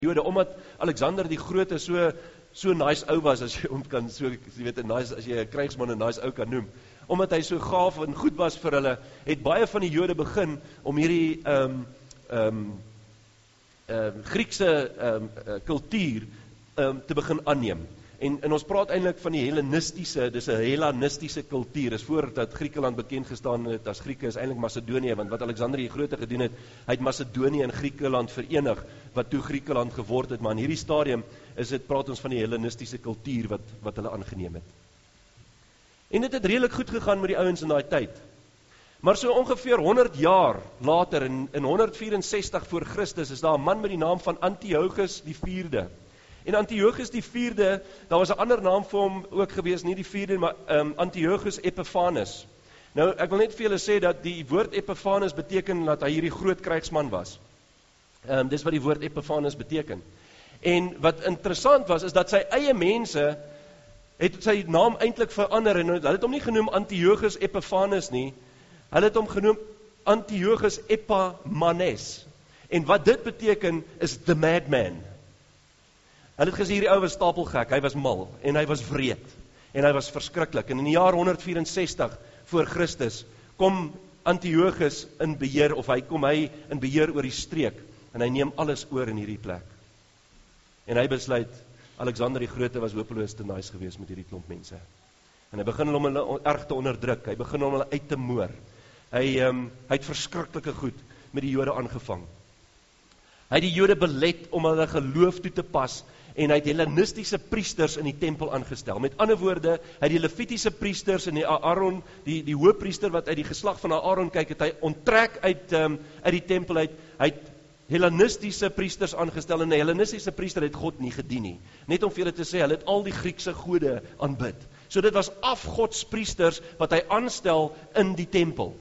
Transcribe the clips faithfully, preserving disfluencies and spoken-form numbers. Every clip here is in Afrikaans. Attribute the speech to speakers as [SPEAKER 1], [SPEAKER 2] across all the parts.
[SPEAKER 1] Jode, omdat Alexander die Grote so so nice ou was, as jy hom kan so, jy weet, 'n nice, as jy 'n krygsman 'n nice ou kan noem, omdat hy so gaaf en goed was vir hulle, het baie van die Jode begin om hierdie um, um, um, Griekse um, uh, kultuur um, te begin aanneem. En, en ons praat eintlik van die Hellenistiese, dis 'n Hellenistiese kultuur, is voordat Griekeland bekend gestaan het as Grieke, is eintlik Macedonië, want wat Alexander die Grote gedoen het, hy het Macedonië en Griekeland verenig, wat toe Griekeland geword het, maar in hierdie stadium is dit, praat ons van die Hellenistiese kultuur, wat, wat hulle aangeneem het. En dit het redelik goed gegaan met die ouens in daai tyd. Maar so ongeveer honderd jaar later, in, in honderd vyf-en-sestig voor Christus, is daar 'n man met die naam van Antiochus die vierde. En Antiochus die vierde, daar was 'n ander naam vir hom ook gewees, nie die vierde, maar um, Antiochus Epiphanes. Nou, ek wil net vir julle sê dat die woord Epiphanes beteken dat hy hierdie groot krygsman was. Um, dis wat die woord Epiphanes beteken. En wat interessant was, is dat sy eie mense het sy naam eintlik verander, en hulle het hom nie genoem Antiochus Epiphanes nie, hulle het hom genoem Antiochus Epimanes. En wat dit beteken, is the madman. Hulle het gesê, hierdie ou was stapelgek, hy was mal, en hy was wreed, en hy was verskriklik. En in die jaar honderd vyf-en-sestig voor Christus, kom Antiochus in beheer, of hy kom hy in beheer oor die streek, en hy neem alles oor in hierdie plek. En hy besluit, Alexander die Grote was hopeloos te nice geweest met hierdie klomp mense. En hy begin hom hulle erg te onderdruk, hy begin hom hulle uit te moor. Hy, um, hy het verskriklike goed met die Jode aangevang. Hy het die Jode belet om hulle geloof toe te pas, en hy het Hellenistiese priesters in die tempel aangestel. Met ander woorde, hy het die Levitiese priesters en die Aaron, die, die hoëpriester wat uit die geslag van Aaron kyk, het hy onttrek uit, um, uit die tempel uit, hy het Hellenistiese priesters aangestel, en 'n Hellenistiese priester het God nie gedien nie. Net om vir julle te sê, hulle het al die Griekse gode aanbid. So dit was afgodspriesters wat hy aanstel in die tempel.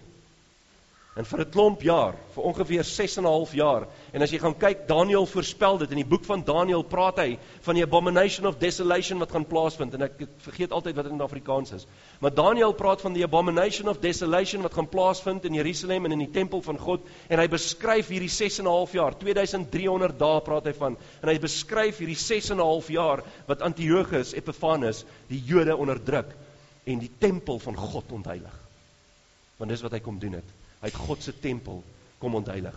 [SPEAKER 1] En vir 'n klomp jaar, vir ongeveer ses en 'n half jaar, en as jy gaan kyk, Daniël voorspel dit, in die boek van Daniël praat hy van die abomination of desolation wat gaan plaasvind, en ek vergeet altyd wat dit in Afrikaans is, maar Daniël praat van die abomination of desolation wat gaan plaasvind in Jerusalem en in die tempel van God, en hy beskryf hierdie ses en 'n half jaar, twee duisend drie honderd dae praat hy van, en hy beskryf hierdie ses en 'n half jaar, wat Antiochus Epiphanes die Jode onderdruk, en die tempel van God ontheilig, want dis wat hy kom doen het. Hy het God se tempel kom ontheilig.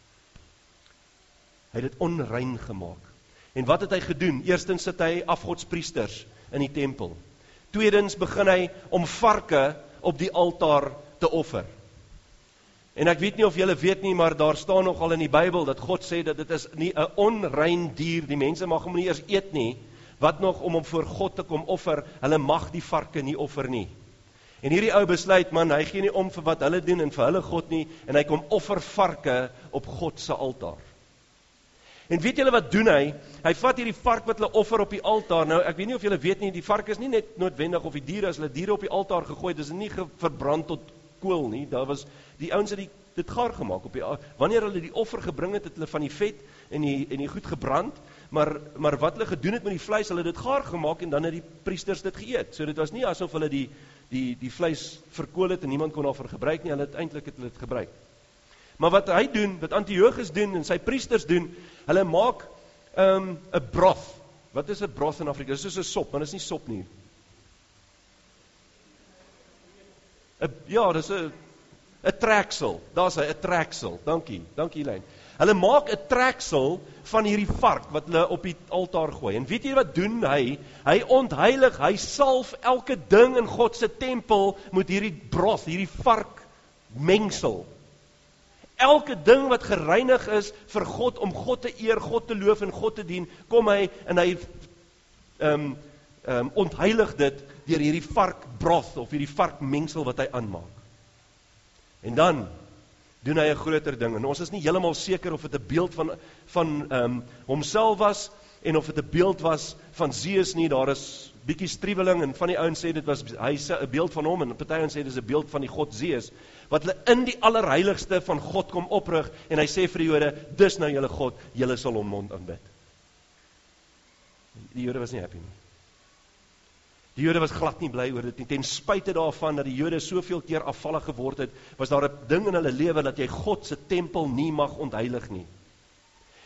[SPEAKER 1] Hy het dit onrein gemaak. En wat het hy gedoen? Eerstens sit hy afgodspriesters in die tempel. Tweedens begin hy om varke op die altaar te offer. En ek weet nie of julle weet nie, maar daar staan nogal in die Bybel dat God sê dat dit is nie 'n onrein dier, die mense mag hom nie eers eet nie, wat nog om hom voor God te kom offer, hulle mag die varke nie offer nie. En hierdie ou besluit, man, hy gee nie om vir wat hulle doen en vir hulle God nie, en hy kom offer varke op God se altaar. En weet julle wat doen hy? Hy vat hierdie vark wat hulle offer op die altaar. Nou, ek weet nie of julle weet nie, die vark is nie net noodwendig, of die diere, as hulle diere op die altaar gegooi, dis nie verbrand tot kool nie, daar was, die ouens het die, dit gaar gemaak, op die, wanneer hulle die offer gebring het, het hulle van die vet en die, en die goed gebrand, maar, maar wat hulle gedoen het met die vleis, hulle het dit gaar gemaak, en dan het die priesters dit geëet. So dit was nie asof hulle die die, die vleis verkool het en niemand kon daarvoor gebruik nie, hulle het eintlik het hulle dit gebruik. Maar wat hy doen, wat Antiochus doen en sy priesters doen, hulle maak 'n um, broth. Wat is 'n broth in Afrika? Dit is soos 'n sop, maar dit is nie sop nie. A, ja, dis 'n 'n treksel. Daar's hy, 'n treksel. Dankie. Dankie Lyn. Hulle maak 'n treksel van hierdie vark wat hulle op die altaar gooi. En weet jy wat doen hy? Hy ontheilig, hy salf elke ding in God se tempel met hierdie broth, hierdie vark mengsel. Elke ding wat gereinig is vir God, om God te eer, God te loof en God te dien, kom hy en hy um, um, ontheilig dit deur hierdie vark broth of hierdie vark mengsel wat hy aanmaak. En dan doen hy 'n groter ding, en ons is nie heeltemal seker of dit 'n beeld van, van um, homself was, en of dit 'n beeld was van Zeus nie, daar is bietjie striweling, en van die ouens sê dit was hy 'n beeld van hom, en party ouens sê dit is 'n beeld van die God Zeus, wat hulle in die allerheiligste van God kom oprig, en hy sê vir die Jode, dis nou julle God, julle sal hom mond aanbid. Die Jode was nie happy nie. Die Jode was glad nie bly oor dit nie, ten spyte daarvan dat die Jode soveel keer afvallig geword het, was daar 'n ding in hulle lewe dat jy God se tempel nie mag ontheilig nie.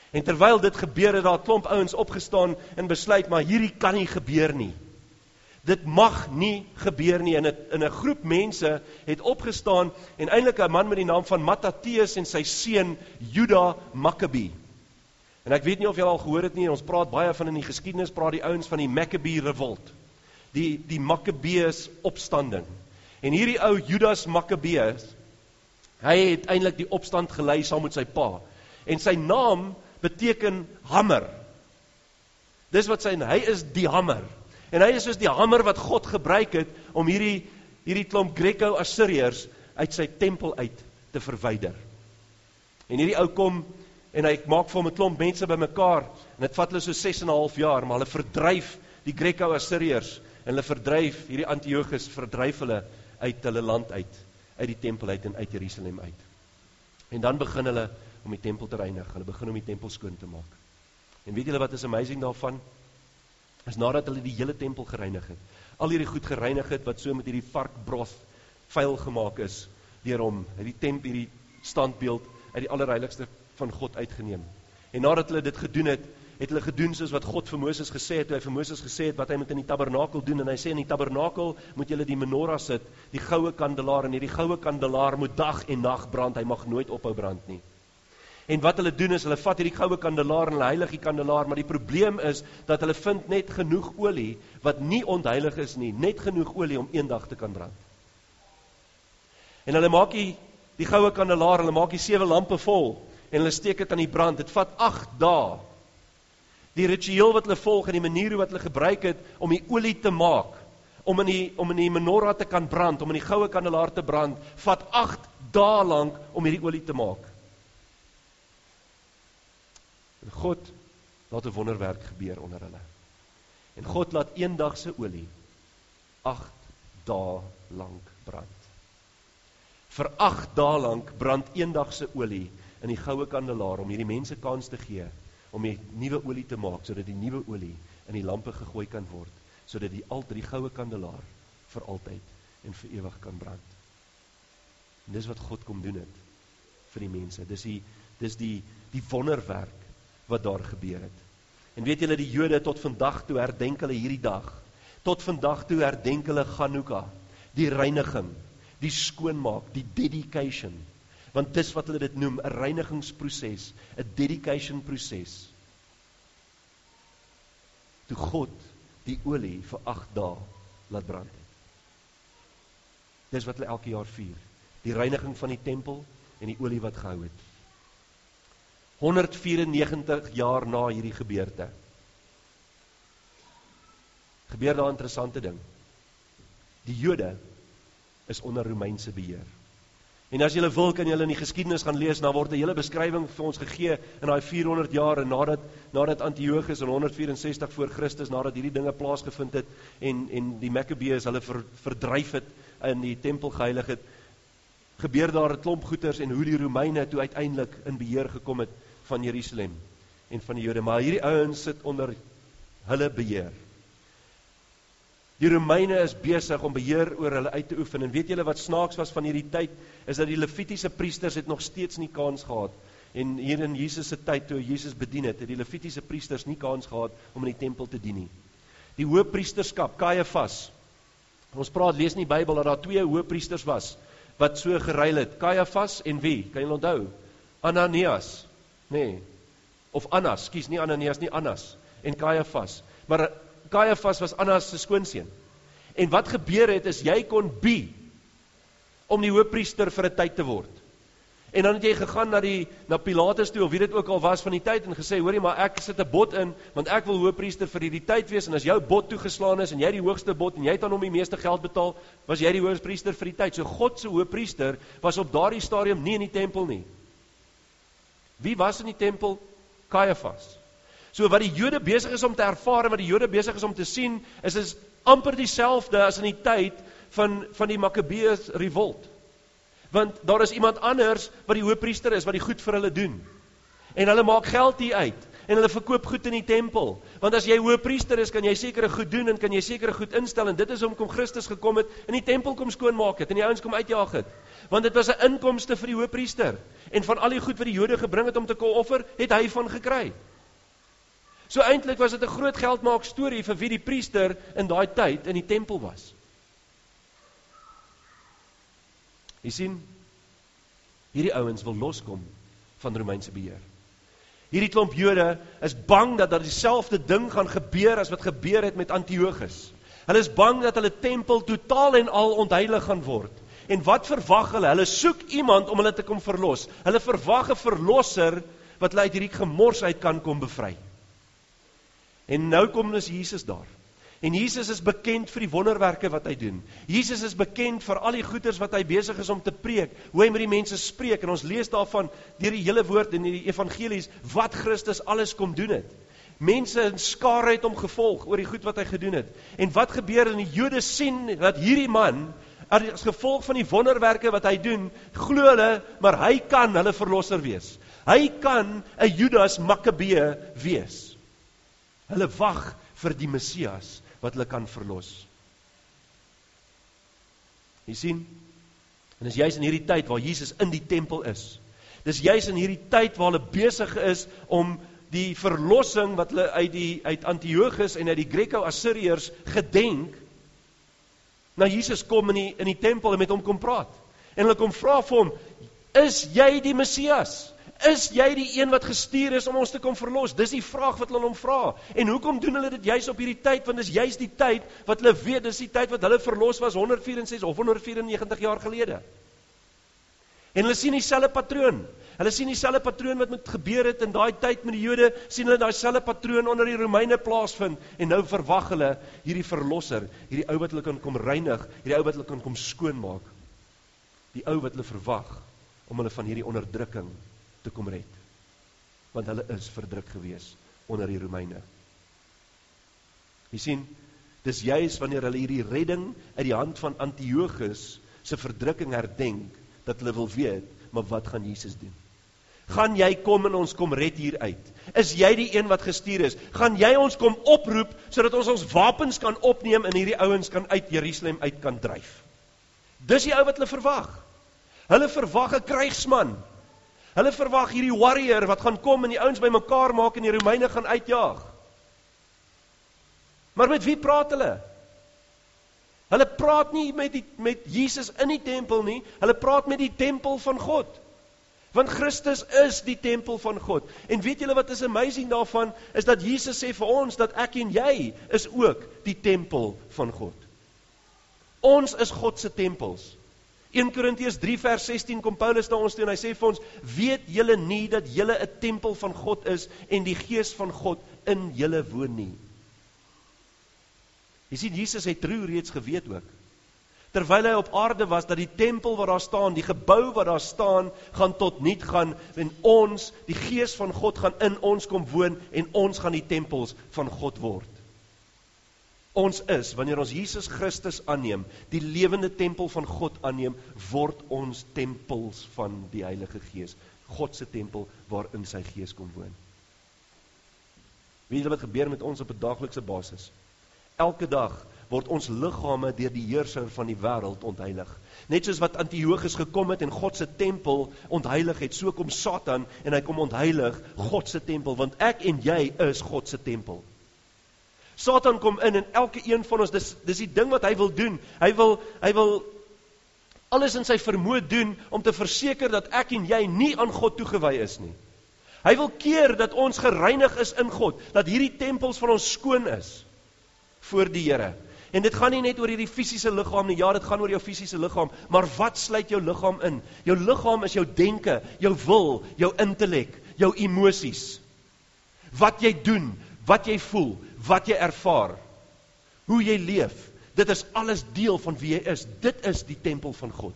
[SPEAKER 1] En terwyl dit gebeur het, daar 'n klomp ouens opgestaan en besluit, maar hierdie kan nie gebeur nie. Dit mag nie gebeur nie. En 'n in 'n groep mense het opgestaan en eintlik 'n man met die naam van Mattathias en sy seun Juda Maccabee. En ek weet nie of julle al gehoor het nie, ons praat baie van in die geskiedenis, praat die ouens van die Maccabee revolt. Die die Maccabees opstanding. En hierdie ou Judas Maccabeus, hy het eintlik die opstand gelei saam met sy pa. En sy naam beteken hamer. Dis wat sy, hy is die hamer. En hy is soos die hamer wat God gebruik het om hierdie hierdie klomp Greco-Assiriërs uit sy tempel uit te verwyder. En hierdie ou kom en hy maak vir hom 'n klomp mense bymekaar en dit vat hulle so ses en 'n half jaar, maar hulle verdryf die Greco-Assiriërs en hulle verdryf hierdie Antiochus, verdryf hulle uit hulle land uit, uit die tempel uit en uit Jerusalem uit. En dan begin hulle om die tempel te reinig, hulle begin om die tempel skoon te maak. En weet julle wat is amazing daarvan? Is nadat hulle die hele tempel gereinig het, al hierdie goed gereinig het, wat so met hierdie varkbroth vuil gemaak is, deur hom, uit die tempel, hierdie standbeeld, uit die allerheiligste van God uitgeneem. En nadat hulle dit gedoen het, het hulle gedoen soos wat God vir Moses gesê het, toe hy vir Moses gesê het, wat hy moet in die tabernakel doen, en hy sê in die tabernakel moet julle die menorah sit, die goue kandelaar, en hierdie goue kandelaar moet dag en nag brand, hy mag nooit ophou brand nie. En wat hulle doen is, hulle vat hierdie goue kandelaar en hulle heilig die kandelaar, maar die probleem is, dat hulle vind net genoeg olie, wat nie ontheilig is nie, net genoeg olie om een dag te kan brand. En hulle maak die, die goue kandelaar, hulle maak die sewe lampe vol, en hulle steek dit aan die brand, dit vat agt dae. Die ritueel wat hulle volg, en die manier wat hulle gebruik het, om die olie te maak, om in die, om in die menorah te kan brand, om in die goue kandelaar te brand, vat agt dae lank om hierdie olie te maak. En God laat 'n wonderwerk gebeur onder hulle. En God laat eendagse olie agt dae lank brand. Vir agt dae lank brand eendagse olie in die goue kandelaar om hierdie mense kans te gee om die nuwe olie te maak, sodat die nuwe olie in die lampe gegooi kan word, sodat die al drie goue kandelaar vir altyd en vir ewig kan brand. En dis wat God kom doen het vir die mense. Dis die dis die die wonderwerk wat daar gebeur het. En weet julle, die Jode tot vandag toe herdenk hulle hierdie dag. Tot vandag toe herdenk hulle Chanukka, die reiniging, die skoonmaak, die dedication. Want dis wat hulle dit noem, 'n reinigingsproses, 'n dedication proses. Toe God die olie vir agt dae laat brand het. Dis wat hulle elke jaar vier. Die reiniging van die tempel en die olie wat gehou het. honderd vyf en negentig jaar na hierdie gebeurte. Gebeur daar 'n interessante ding. Die Jode is onder Romeinse beheer. En as julle wil, kan julle in die geskiedenis gaan lees, dan word 'n hele beskrywing vir ons gegee in daai vierhonderd jaar en nadat nadat Antiochus in honderd vyf en sestig voor Christus, nadat hierdie dinge plaasgevind het en en die Maccabees hulle ver, verdryf het in die tempel geheilig het, gebeur daar 'n klomp goeters en hoe die Romeine toe uiteindelik in beheer gekom het van Jerusalem en van die Jode, maar hierdie ouens sit onder hulle beheer. Die Romeine is besig om beheer oor hulle uit te oefen, en weet julle wat snaaks was van hierdie tyd, is dat die Levitiese priesters het nog steeds nie kans gehad, en hier in Jesus se tyd, toe Jesus bedien het, het die Levitiese priesters nie kans gehad om in die tempel te dien nie. Die hoëpriesterskap, Caiaphas, ons praat, lees in die Bybel, dat daar twee hoëpriesters was, wat so geruil het, Caiaphas en wie, kan julle onthou? Ananias, nee, of Annas, kies nie Ananias nie, Annas, en Caiaphas, maar Caiaphas was Annas se skoonseun. En wat gebeur het, is jy kon be om die hoëpriester vir 'n tyd te word. En dan het jy gegaan na die na Pilatus toe, of wie dit ook al was van die tyd, en gesê, hoorie, maar ek sit 'n bod in, want ek wil hoëpriester vir hierdie tyd wees, en as jou bod toegeslaan is, en jy die hoogste bod, en jy het aan hom die meeste geld betaal, was jy die hoëpriester vir die tyd. So God se hoëpriester was op daardie stadium nie in die tempel nie. Wie was in die tempel? Caiaphas. So wat die Jode besig is om te ervaar, en wat die Jode besig is om te sien, is is amper dieselfde as in die tyd van, van die Maccabees revolt. Want daar is iemand anders wat die hoëpriester is, wat die goed vir hulle doen. En hulle maak geld hier uit. en hulle verkoop goed in die tempel. Want as jy hoëpriester is, kan jy sekere goed doen en kan jy sekere goed instel en dit is hoekom Christus gekom het en die tempel kom skoonmaak het en die ouens kom uitjaag het. Want dit was 'n inkomste vir die hoëpriester en van al die goed wat die Jode gebring het om te kom offer, het hy van gekry. So eintlik was dit 'n groot geldmaak storie vir wie die priester in daai tyd in die tempel was. Jy sien, hierdie ouens wil loskom van Romeinse beheer. Hierdie klomp Jode is bang dat daar dieselfde ding gaan gebeur as wat gebeur het met Antiochus. Hulle is bang dat hulle tempel totaal en al ontheilig gaan word. En wat verwag hulle? Hulle soek iemand om hulle te kom verlos. Hulle verwag 'n verlosser wat hulle uit hierdie gemors uit kan kom bevry. En nou kom dus Jesus daar. En Jesus is bekend vir die wonderwerke wat hy doen. Jesus is bekend vir al die goeders wat hy besig is om te preek, hoe hy met die mense spreek, en ons lees daarvan deur die hele woord in die evangelies, wat Christus alles kom doen het. Mense in skare het hom gevolg oor die goed wat hy gedoen het. En wat gebeur in die Jode sien, dat hierdie man, as gevolg van die wonderwerke wat hy doen, glo hulle, maar hy kan hulle verlosser wees. Hy kan 'n Judas Makkabee wees. Hulle wag vir die Messias, wat hulle kan verlos. Jy sien, en dis juist in hierdie tyd waar Jesus in die tempel is. Dis juist in hierdie tyd waar hulle besig is om die verlossing wat hulle uit die uit Antiochus en uit die Greco-Assiriërs gedenk, na Jesus kom in die, in die tempel en met hom kom praat. En hulle kom vra vir hom, is jy die Messias? Is jy die een wat gestuur is om ons te kom verlos? Dis die vraag wat hulle hom vra. En hoekom doen hulle dit juist op hierdie tyd? Want dis juist die tyd wat hulle weet, dis die tyd wat hulle verlos was honderd vyf en ses of honderd vyf en negentig jaar gelede. En hulle sien dieselfde patroon. Hulle sien dieselfde patroon wat met gebeur het in daai tyd met die Jode, sien hulle dieselfde patroon onder die Romeine plaasvind. En nou verwag hulle hierdie verlosser, hierdie ou wat hulle kan kom reinig, hierdie ou wat hulle kan kom skoonmaak. Die ou wat hulle verwag om hulle van hierdie onderdrukking te kom red. Want hulle is verdruk gewees onder die Romeine. Jy sien, dis juist wanneer hulle hierdie redding uit die hand van Antiochus se verdrukking herdenk, dat hulle wil weet, maar wat gaan Jesus doen? Gaan jy kom en ons kom red hier uit? Is jy die een wat gestuur is? Gaan jy ons kom oproep, sodat ons ons wapens kan opneem en hierdie ouens kan uit Jerusalem uit kan dryf? Dis die ou wat hulle verwag. Hulle verwag 'n krygsman. Hulle verwag hierdie warrior wat gaan kom en die ouens bymekaar maak en die Romeine gaan uitjaag. Maar met wie praat hulle? Hulle praat nie met, die, met Jesus in die tempel nie, hulle praat met die tempel van God. Want Christus is die tempel van God. En weet julle wat is amazing daarvan, is dat Jesus sê vir ons, dat ek en jy is ook die tempel van God. Ons is God se tempels. Eerste Korintiërs drie vers sestien kom Paulus na ons toe en hy sê vir ons, weet julle nie dat julle 'n tempel van God is en die Gees van God in julle woon nie? Jy sien, Jesus het true reeds geweet ook. Terwyl hy op aarde was, dat die tempel wat daar staan, die gebou wat daar staan, gaan tot niet gaan, en ons, die Gees van God gaan in ons kom woon, en ons gaan die tempels van God word. Ons is, wanneer ons Jesus Christus aanneem, die lewende tempel van God aanneem, word ons tempels van die Heilige Gees, God se tempel waarin sy Gees kom woon. Weet julle wat gebeur met ons op 'n daaglikse basis? Elke dag word ons liggame deur die heerser van die wêreld ontheilig. Net soos wat Antiochus gekom het en God se tempel ontheilig het, so kom Satan en hy kom ontheilig God se tempel, want ek en jy is God se tempel. Satan kom in en elke een van ons, dis, dis die ding wat hy wil doen, hy wil, hy wil alles in sy vermoë doen om te verseker dat ek en jy nie aan God toegewy is nie. Hy wil keer dat ons gereinig is in God, dat hierdie tempels van ons skoon is voor die Here. En dit gaan nie net oor hierdie fisiese liggaam nie, ja, dit gaan oor jou fisiese liggaam, maar wat sluit jou liggaam in? Jou liggaam is jou denke, jou wil, jou intellek, jou emosies. Wat jy doen, wat jy voel, wat jy ervaar, hoe jy leef, dit is alles deel van wie jy is. Dit is die tempel van God.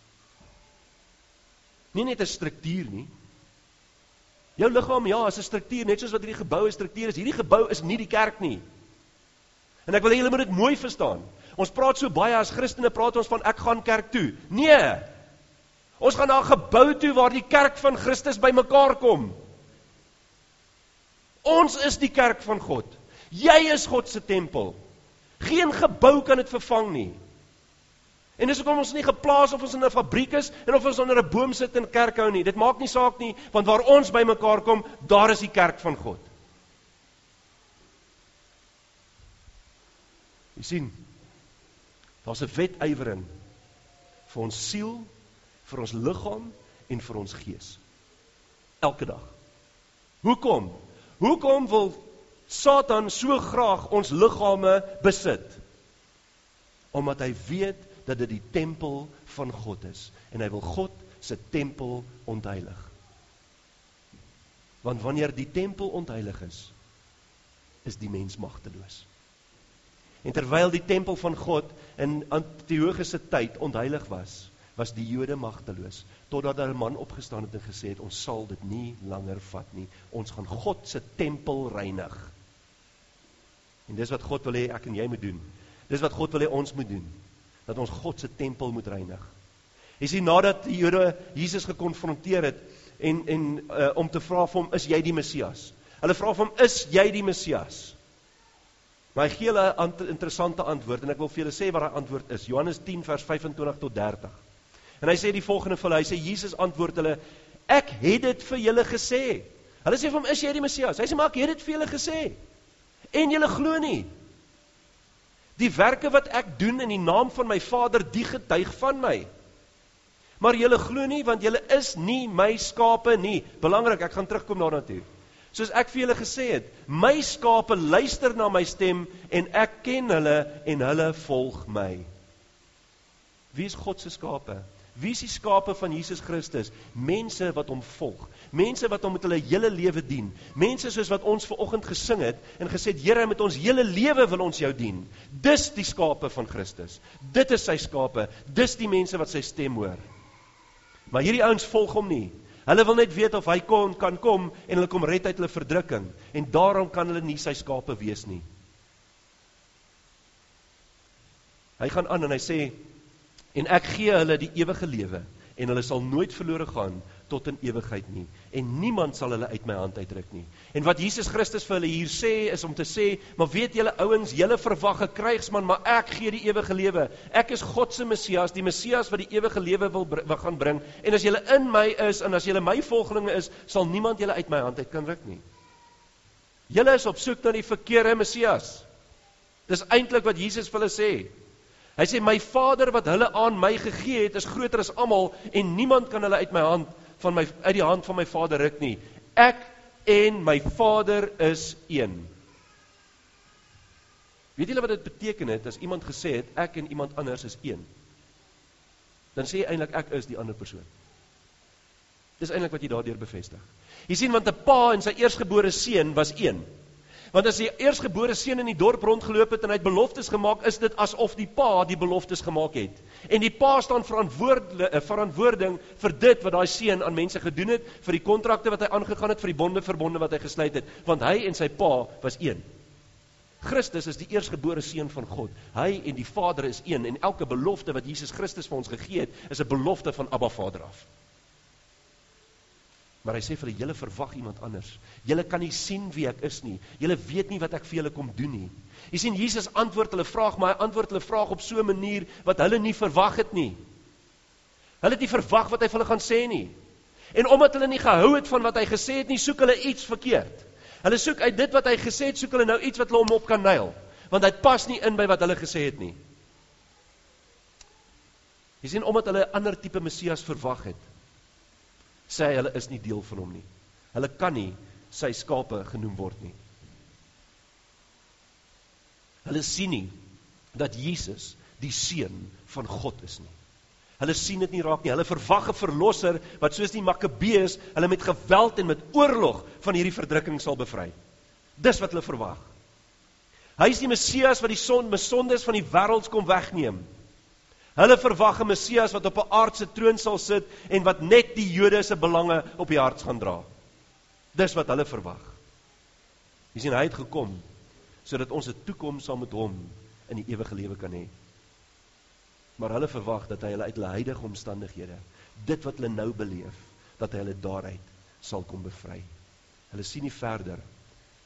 [SPEAKER 1] Nie net 'n struktuur nie. Jou liggaam, ja, is 'n struktuur, net soos wat hierdie gebou 'n struktuur is. Hierdie gebou is nie die kerk nie. En ek wil hê julle moet dit mooi verstaan. Ons praat so baie as Christene, praat ons van ek gaan kerk toe. Nee, ons gaan na 'n gebou toe waar die kerk van Christus bymekaar kom. Ons is die kerk van God. Jy is God se tempel. Geen gebou kan dit vervang nie. En dis hoekom ons nie geplaas of ons in 'n fabriek is en of ons onder 'n boom sit en kerk hou nie. Dit maak nie saak nie, want waar ons by mekaar kom, daar is die kerk van God. Jy sien, daar's 'n wetywering vir ons siel, vir ons liggaam en vir ons gees. Elke dag. Hoekom? Hoekom wil Satan so graag ons liggame besit? Omdat hy weet dat dit die tempel van God is. En hy wil God se tempel ontheilig. Want wanneer die tempel ontheilig is, is die mens magteloos. En terwyl die tempel van God in Antiochus se tyd ontheilig was, was die Jode magteloos, totdat daar 'n man opgestaan het en gesê het, ons sal dit nie langer vat nie, ons gaan God se tempel reinig. En dis wat God wil hê ek en jy moet doen. Dis wat God wil hê ons moet doen, dat ons God se tempel moet reinig. Jy sien, nadat die Jode Jesus gekonfronteer het, en, en uh, om te vra vir hom, is jy die Messias? Hulle vra vir hom, is jy die Messias? Maar hy gee hulle 'n interessante antwoord, en ek wil vir julle sê wat hy antwoord is. Johannes tien vers vyf-en-twintig tot dertig. En hy sê die volgende vir hulle, hy sê, Jesus antwoord hulle, ek het dit vir julle gesê. Hulle sê vir hom, is jy die Messias? Hy sê, maar ek het dit vir julle gesê. En julle glo nie. Die werke wat ek doen in die naam van my Vader, die getuig van my. Maar julle glo nie, want julle is nie my skape nie. Belangrik, ek gaan terugkom daarna toe. Soos ek vir julle gesê het, my skape luister na my stem, en ek ken hulle, en hulle volg my. Wie is God se skape? Wie is die skape van Jesus Christus? Mense wat hom volg. Mense wat hom met hulle hele lewe dien. Mense soos wat ons vanoggend gesing het, en gesê het, Here, met ons hele lewe wil ons jou dien. Dis die skape van Christus. Dit is sy skape. Dis die mense wat sy stem hoor. Maar hierdie ouens volg hom nie. Hulle wil net weet of hy kon, kan kom, en hulle kom red uit hulle verdrukking. En daarom kan hulle nie sy skape wees nie. Hy gaan aan en hy sê, en ek gee hulle die ewige lewe, en hulle sal nooit verlore gaan, tot in ewigheid nie, en niemand sal hulle uit my hand uitruk nie. En wat Jesus Christus vir hulle hier sê, is om te sê, maar weet julle ouens, julle verwag 'n krygsman, maar ek gee die ewige lewe. Ek is God se Messias, die Messias wat die ewige lewe wil, wil gaan bring, en as julle in my is, en as julle my volgelinge is, sal niemand julle uit my hand uit kan ruk nie. Julle is op soek na die verkeerde Messias. Dis eintlik wat Jesus vir hulle sê. Hy sê, my Vader wat hulle aan my gegee het, is groter as almal, en niemand kan hulle uit my hand, van my, uit die hand van my Vader ruk nie. Ek en my Vader is een. Weet julle wat dit beteken het, as iemand gesê het, ek en iemand anders is een? Dan sê jy eintlik, ek is die ander persoon. Dis eintlik wat jy daardeur bevestig. Jy sien, want 'n pa en sy eersgebore seun was een. Want as die eersgebore seun in die dorp rondgeloop het en hy het beloftes gemaak, is dit asof die pa die beloftes gemaak het. En die pa staan verantwoord, verantwoording vir dit wat daai seun aan mense gedoen het, vir die kontrakte wat hy aangegaan het, vir die bonde verbonde wat hy gesluit het, want hy en sy pa was een. Christus is die eersgebore seun van God. Hy en die Vader is een, en elke belofte wat Jesus Christus vir ons gegee het, is 'n belofte van Abba Vader af. Maar hy sê vir hulle, julle verwag iemand anders. Julle kan nie sien wie ek is nie. Julle weet nie wat ek vir julle kom doen nie. Jy sien, Jesus antwoord hulle vraag, maar hy antwoord hulle vraag op so 'n manier wat hulle nie verwag het nie. Hulle het nie verwag wat hy vir hulle gaan sê nie. En omdat hulle nie gehou het van wat hy gesê het nie, soek hulle iets verkeerd. Hulle soek uit dit wat hy gesê het, soek hulle nou iets wat hulle hom op kan nail. Want hy pas nie in by wat hulle gesê het nie. Jy sien, omdat hulle 'n ander tipe Messias verwag het, sê hy, hulle is nie deel van hom nie. Hulle kan nie sy skape genoem word nie. Hulle sien nie dat Jesus die seun van God is nie. Hulle sien dit nie raak nie. Hulle verwag 'n verlosser wat soos die Makkabeërs hulle met geweld en met oorlog van hierdie verdrukking sal bevry. Dis wat hulle verwag. Hy is die Messias wat die son, sondes van die wêreld kom wegneem. Hulle verwag 'n Messias wat op 'n aardse troon sal sit en wat net die Jode se belange op die hart gaan dra. Dis wat hulle verwag. Jy sien, hy het gekom sodat ons 'n toekoms saam met hom in die ewige lewe kan hê. Maar hulle verwag dat hy hulle uit hulle huidige omstandighede, dit wat hulle nou beleef, dat hy hulle daaruit sal kom bevry. Hulle sien nie verder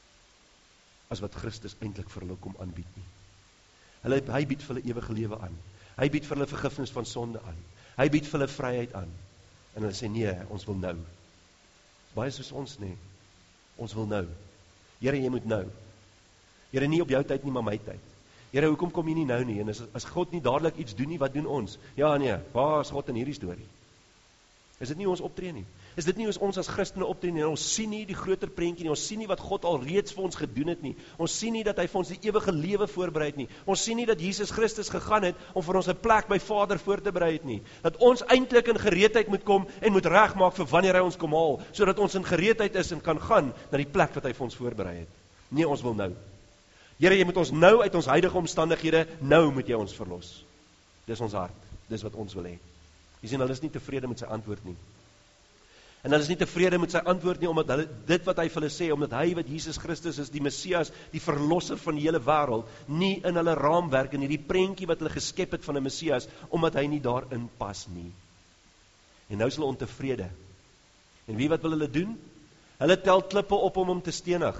[SPEAKER 1] as wat Christus eintlik vir hulle kom aanbied nie. Hulle, hy bied vir hulle ewige lewe aan. Hy bied vir hulle vergifnis van sonde aan. Hy bied vir hulle vryheid aan. En hulle sê, nee, ons wil nou. Baie soos ons, nee. Ons wil nou. Here, jy moet nou. Here, nie op jou tyd nie, maar my tyd. Here, hoekom kom jy nie nou nie? En as, as God nie dadelik iets doen nie, wat doen ons? Ja, nee, waar is God in hierdie storie? Is dit nie ons optree nie? Is dit nie ons, ons as Christene optree nie? En ons sien nie die groter prentjie nie, ons sien nie wat God al reeds vir ons gedoen het nie. Ons sien nie dat hy vir ons die ewige lewe voorberei het nie. Ons sien nie dat Jesus Christus gegaan het om vir ons 'n plek by Vader voor te berei het nie. Dat ons eintlik in gereedheid moet kom en moet regmaak vir wanneer hy ons kom haal, sodat ons in gereedheid is en kan gaan na die plek wat hy vir ons voorberei het. Nee, ons wil nou. Here, jy moet ons nou uit ons huidige omstandighede, nou moet jy ons verlos. Dis ons hart, dis wat ons wil hê. Jy sien, hulle is nie tevrede met sy antwoord nie. En hulle is nie tevrede met sy antwoord nie, omdat hulle, dit wat hy vir hulle sê, omdat hy wat Jesus Christus is, die Messias, die verlosser van die hele wêreld, nie in hulle raamwerk, in hierdie prentjie wat hulle geskep het van 'n Messias, omdat hy nie daarin pas nie. En nou is hulle ontevrede. En wie wat wil hulle doen? Hulle tel klippe op om hom te stenig.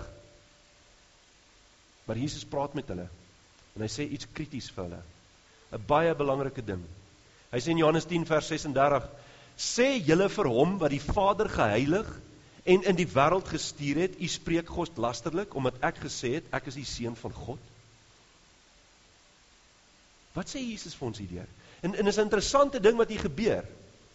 [SPEAKER 1] Maar Jesus praat met hulle, en hy sê iets krities vir hulle. 'n Baie belangrike ding. Hy sê in Johannes tien vers ses en dertig, sê julle vir hom wat die Vader geheilig en in die wêreld gestuur het, u spreek God lasterlik, omdat ek gesê het, ek is die seun van God. Wat sê Jesus vir ons hierdeur? En, en is 'n interessante ding wat hier gebeur.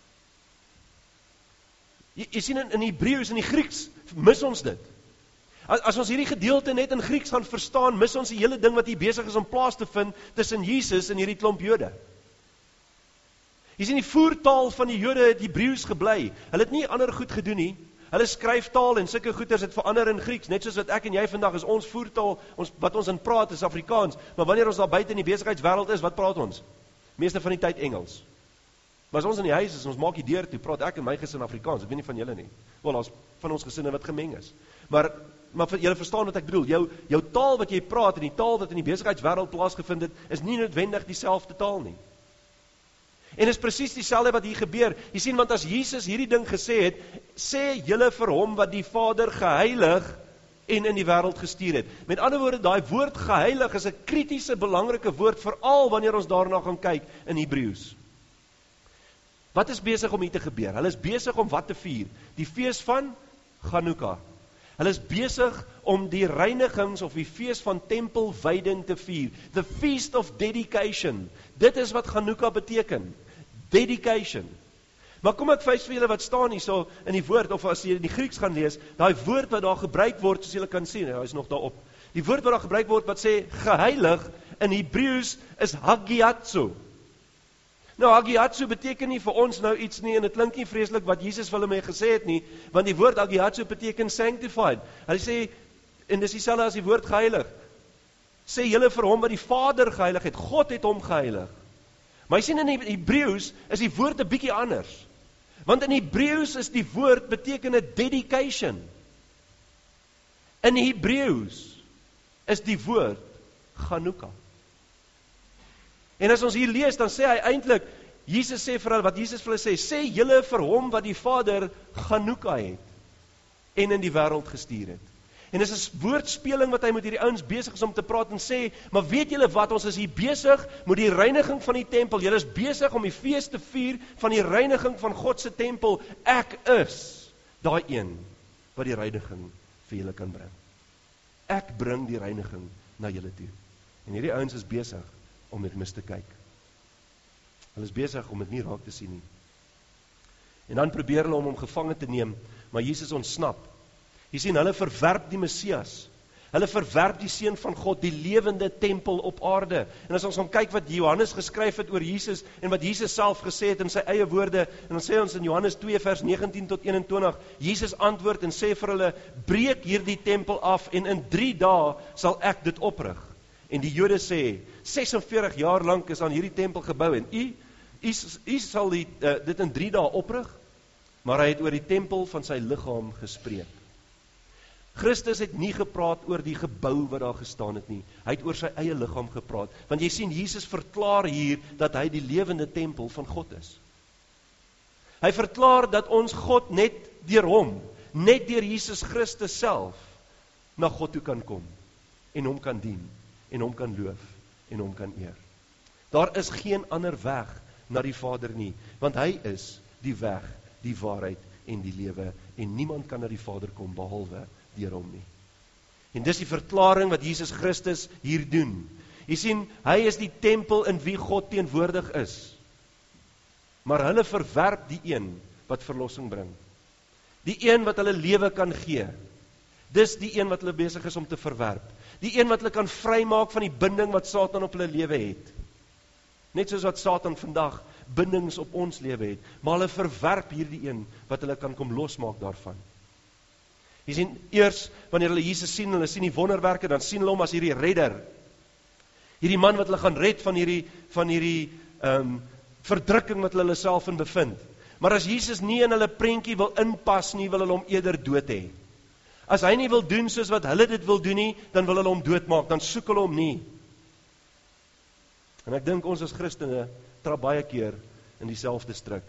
[SPEAKER 1] Jy, jy sien in, in Hebreëus, in die Grieks, mis ons dit. As, as ons hierdie gedeelte net in Grieks gaan verstaan, mis ons die hele ding wat hier besig is om plaas te vind tussen Jesus en hierdie klomp Jode. Jy sien, die voertaal van die Jode het Hebreëus gebly. Hulle het nie ander goed gedoen nie. Hulle skryftaal en sulke goeders het verander in Grieks, net soos wat ek en jy vandag is ons voertaal, ons, wat ons in praat is Afrikaans, maar wanneer ons daar buite in die besigheidswêreld is, wat praat ons? Meeste van die tyd Engels. Maar as ons in die huis is, ons maak die deur toe, praat ek en my gesin Afrikaans, ek weet nie van julle nie. Wel, daar's van ons gesinne wat gemeng is. Maar maar julle verstaan wat ek bedoel. Jou jou taal wat jy praat en die taal wat in die besigheidswêreld plaasgevind het, is nie noodwendig dieselfde taal nie. En is presies dieselfde wat hier gebeur. Jy sien, want as Jesus hierdie ding gesê het, sê julle vir hom wat die Vader geheilig en in die wêreld gestuur het. Met ander woorde, daai woord geheilig is 'n kritiese belangrike woord, veral wanneer ons daarna gaan kyk in Hebreëus. Wat is besig om hier te gebeur? Hulle is besig om wat te vier? Die fees van Chanukka. Hulle is besig om die reinigings of die fees van tempelwyding te vier. The Feast of Dedication. Dit is wat Chanukka beteken. Dedication. Maar kom ek wys vir julle wat staan hier so in die woord, of as jy in die Grieks gaan lees, daai woord wat daar gebruik word, soos julle kan sien, hy is nog daarop. Die woord wat daar gebruik word wat sê geheilig in Hebreëus is hagiatsu. Nou, hagiatsu beteken nie vir ons nou iets nie, en dit klink nie vreeslik wat Jesus vir hulle mee gesê het nie, want die woord hagiatsu beteken sanctified. Hy sê, en dis dieselfde as die woord geheilig, sê julle vir hom wat die Vader geheilig het, God het hom geheilig. Maar jy sien in Hebreëus is die woord 'n bietjie anders, want in Hebreëus is die woord beteken 'n dedication. In Hebreëus is die woord Chanukka. En as ons hier lees, dan sê hy eintlik, Jesus sê vir hulle, wat Jesus vir hulle sê, sê julle vir hom wat die Vader Chanukka het, en in die wêreld gestuur het. En dis 'n woordspeling wat hy met hierdie ouens besig is om te praat en sê, maar weet julle wat, ons is hier besig met die reiniging van die tempel, julle is besig om die fees te vier van die reiniging van God se tempel, ek is daai een wat die reiniging vir julle kan bring. Ek bring die reiniging na julle toe. En hierdie ouens is besig om dit mis te kyk. Hulle is besig om dit nie raak te sien nie. En dan probeer hulle om hom gevange te neem, maar Jesus ontsnap. Jy sien, hulle verwerp die Messias. Hulle verwerp die Seun van God, die lewende tempel op aarde. En as ons gaan kyk wat Johannes geskryf het oor Jesus, en wat Jesus self gesê het in sy eie woorde, en dan sê ons in Johannes twee vers negentien tot eenentwintig, Jesus antwoord en sê vir hulle, breek hierdie tempel af, en in drie dae sal ek dit oprig. En die Jode sê, ses en veertig jaar lank is aan hierdie tempel gebou, en u, u, u sal die, uh, dit in drie dae oprig, maar hy het oor die tempel van sy liggaam gespreek. Christus het nie gepraat oor die gebou wat daar gestaan het nie, hy het oor sy eie liggaam gepraat, want jy sien, Jesus verklaar hier, dat hy die lewende tempel van God is. Hy verklaar dat ons God net deur hom, net deur Jesus Christus self, na God toe kan kom, en hom kan dien, en hom kan loof, en hom kan eer. Daar is geen ander weg na die Vader nie, want hy is die weg, die waarheid en die lewe, en niemand kan na die Vader kom behalwe deur hom nie. En dis die verklaring wat Jesus Christus hier doen. Jy sien, hy is die tempel in wie God teenwoordig is. Maar hulle verwerp die een wat verlossing bring. Die een wat hulle lewe kan gee. Dis die een wat hulle besig is om te verwerp. Die een wat hulle kan vrymaak van die binding wat Satan op hulle lewe het. Net soos wat Satan vandag bindings op ons lewe het, maar hulle verwerp hierdie een wat hulle kan kom losmaak daarvan. Jy sien, eers wanneer hulle Jesus sien, hulle sien die wonderwerke, dan sien hulle hom as hierdie redder. Hierdie man wat hulle gaan red van hierdie van hierdie um, verdrukking wat hulle hulle self in bevind. Maar as Jesus nie in hulle prentjie wil inpas nie, wil hulle hom eerder dood hê. As hy nie wil doen soos wat hulle dit wil doen nie, dan wil hulle hom doodmaak, dan soek hulle hom nie. En ek dink ons as Christene trap baie keer in dieselfde struik.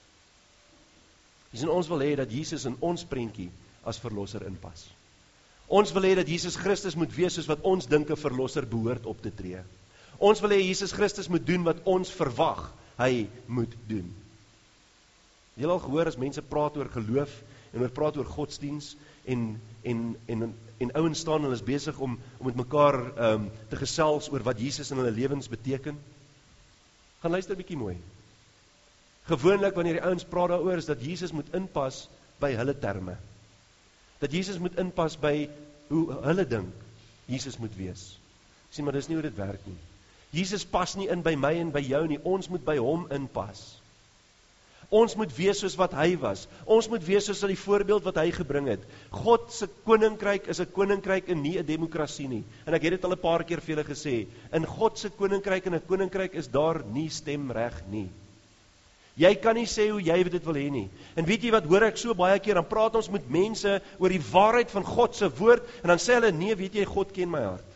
[SPEAKER 1] Jy sien, ons wil hê dat Jesus in ons prentjie as verlosser inpas. Ons wil hê dat Jesus Christus moet wees soos wat ons dink 'n verlosser behoort op te tree. Ons wil hê Jesus Christus moet doen wat ons verwag hy moet doen. Jy het al gehoor as mense praat oor geloof en oor praat oor godsdiens en en en en ouens staan en hulle is besig om om met mekaar um, te gesels oor wat Jesus in hulle lewens beteken. Gaan luister 'n bietjie mooi. Gewoonlik wanneer die ouens praat daaroor is dat Jesus moet inpas by hulle terme. Dat Jesus moet inpas by hoe hulle dink Jesus moet wees. Sien, maar dis nie hoe dit werk nie. Jesus pas nie in by my en by jou nie, ons moet by hom inpas. Ons moet wees soos wat hy was. Ons moet wees soos die voorbeeld wat hy gebring het. God se koninkryk is 'n koninkryk en nie 'n demokrasie nie. En ek het dit al 'n paar keer vir julle gesê. In God se koninkryk en 'n koninkryk is daar nie stemreg nie. Jy kan nie sê hoe jy dit wil hê nie. En weet jy wat, hoor ek so baie keer, dan praat ons met mense oor die waarheid van God se woord, en dan sê hulle, nee, weet jy, God ken my hart.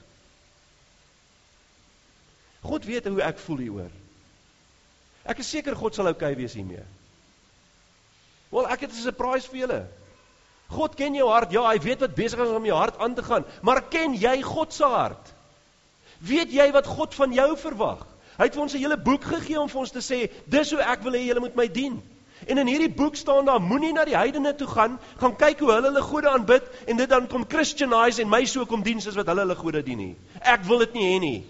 [SPEAKER 1] God weet hoe ek voel hieroor. Ek is seker God sal oukei wees hiermee. Wel, ek het 'n surprise vir julle. God ken jou hart, ja, hy weet wat besig is om jou hart aan te gaan, maar ken jy God se hart? Weet jy wat God van jou verwag? Hy het vir ons 'n hele boek gegee om vir ons te sê, dis hoe ek wil hê julle moet my dien. En in hierdie boek staan daar, moenie na die heidene toe gaan, gaan kyk hoe hulle hulle gode aanbid, en dit dan kom Christianize en my so kom dien soos wat hulle hulle gode dien nie. Ek wil dit nie hê nie.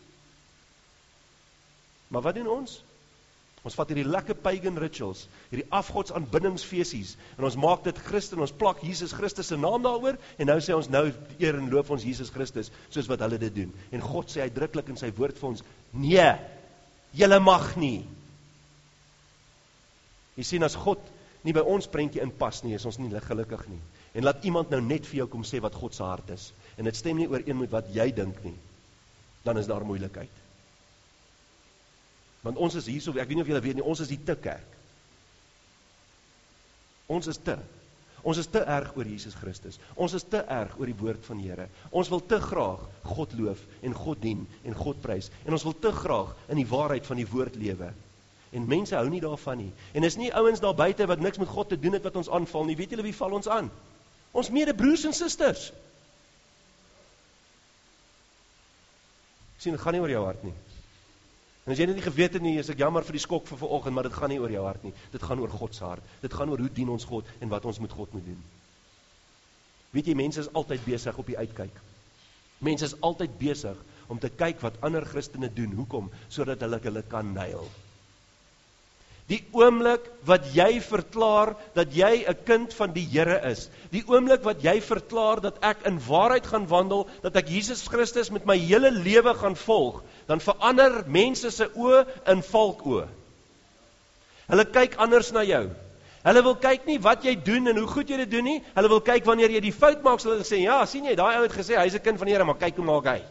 [SPEAKER 1] Maar wat doen ons? Ons vat hierdie lekker pagan rituals, hierdie afgodsaanbiddingsfeesies, en ons maak dit Christen, ons plak Jesus Christus se naam daaroor, en nou sê ons nou eer en loof ons Jesus Christus, soos wat hulle dit doen. En God sê uitdruklik in sy woord vir ons, nee, julle mag nie. Jy sien, as God nie by ons prentjie inpas nie, is ons nie gelukkig nie. En laat iemand nou net vir jou kom sê wat God se hart is, en dit stem nie ooreen met wat jy dink nie, dan is daar moeilikheid. Want ons is hierso, ek weet nie of julle weet nie, ons is die te kerk. Ons is te. Ons is te erg oor Jesus Christus. Ons is te erg oor die woord van die Here. Ons wil te graag God loof en God dien en God prys. En ons wil te graag in die waarheid van die woord lewe. En mense hou nie daarvan nie. En is nie ouens daar buite wat niks met God te doen het wat ons aanval nie. Weet julle wie val ons aan? Ons medebroers en susters. Sien, dit gaan nie oor jou hart nie. En as jy dit nie geweet het nie, is ek jammer vir die skok vir vanoggend, maar dit gaan nie oor jou hart nie. Dit gaan oor God se hart. Dit gaan oor hoe dien ons God en wat ons met God moet doen. Weet jy, mense is altyd besig op die uitkyk. Mense is altyd besig om te kyk wat ander Christene doen. Hoekom? Sodat hulle hulle kan nail. Die oomblik wat jy verklaar dat jy 'n kind van die Here is, die oomblik wat jy verklaar dat ek in waarheid gaan wandel, dat ek Jesus Christus met my hele lewe gaan volg, dan verander mense se oë in valkoë. Hulle kyk anders na jou. Hulle wil kyk nie wat jy doen en hoe goed jy dit doen nie, hulle wil kyk wanneer jy die fout maak, sal hulle sê, ja, sien jy, daai ou het gesê, hy is 'n kind van die Here, maar kyk hoe maak hy.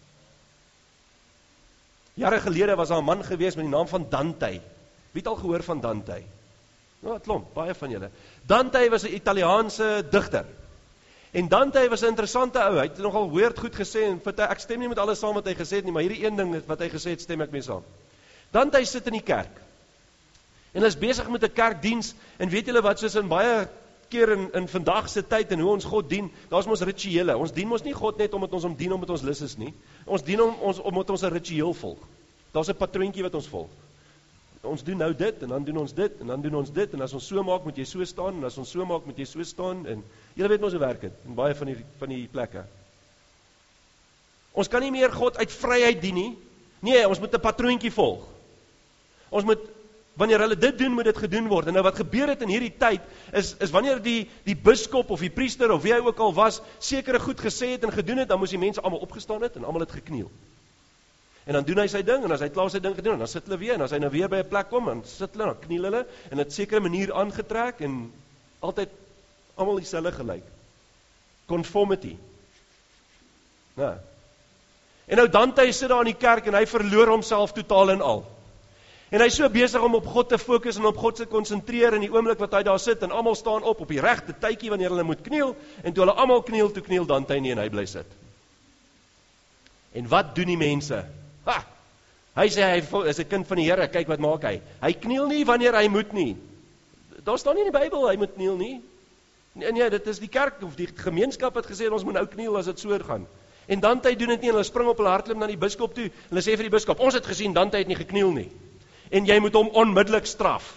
[SPEAKER 1] Jare gelede was daar 'n man gewees met die naam van Dante. Wie het al gehoor van Dante? Nou, klomp, baie van julle. Dante was 'n Italiaanse digter. En Dante was 'n interessante ou. Hy het nogal woord goed gesê en ek stem nie met alles saam wat hy gesê het nie, maar hierdie een ding wat hy gesê het, stem ek mee saam. Dante sit in die kerk. En hy is besig met 'n kerkdiens en weet julle wat, soos in baie keer in, in vandag se tyd en hoe ons God dien, daar's mos rituele. Ons dien mos nie God net omdat ons hom dien omdat ons lus is nie. Ons dien hom ons omdat ons 'n ritueel volg. Daar's 'n patroontjie wat ons volg. Ons doen nou dit en dan doen ons dit en dan doen ons dit en as ons so maak moet jy so staan en as ons so maak moet jy so staan en julle weet mos hoe werk dit in baie van die van die plekke. Ons kan nie meer God uit vryheid dien nie. Nee, ons moet 'n patroontjie volg. Ons moet wanneer hulle dit doen, moet dit gedoen word. En nou wat gebeur het in hierdie tyd is is wanneer die die biskop of die priester of wie hy ook al was sekere goed gesê het en gedoen het, dan moes die mense almal opgestaan het en almal het gekniel. En dan doen hy sy ding, en as hy klaar sy ding gedoen, dan sit hulle weer, en as hy nou weer by 'n plek kom, dan sit hulle, dan kniel hulle, en het sekere manier aangetrek, en altyd, almal dieselfde gelyk. Conformity. Nou. En nou Dante sit daar in die kerk, en hy verloor homself totaal en al. En hy is so besig om op God te fokus, en op God te konsentreer, in die oomblik wat hy daar sit, en almal staan op, op die regte tydjie, wanneer hulle moet kniel, en toe hulle almal kniel, toe kniel Dante nie, en hy bly sit. En wat doen die mense? Ha! Hy sê hy is 'n kind van die Here, kyk wat maak hy. Hy kniel nie wanneer hy moet nie. Daar staan nie in die Bybel hy moet kniel nie. Nee, nee, dit is die kerk of die gemeenskap wat gesê het ons moet nou kniel as dit so gaan. En Dante doen dit nie, hulle spring op hulle hardloop na die biskop toe. Hulle sê vir die biskop, ons het gesien Dante het nie gekniel nie. En jy moet hom onmiddellik straf.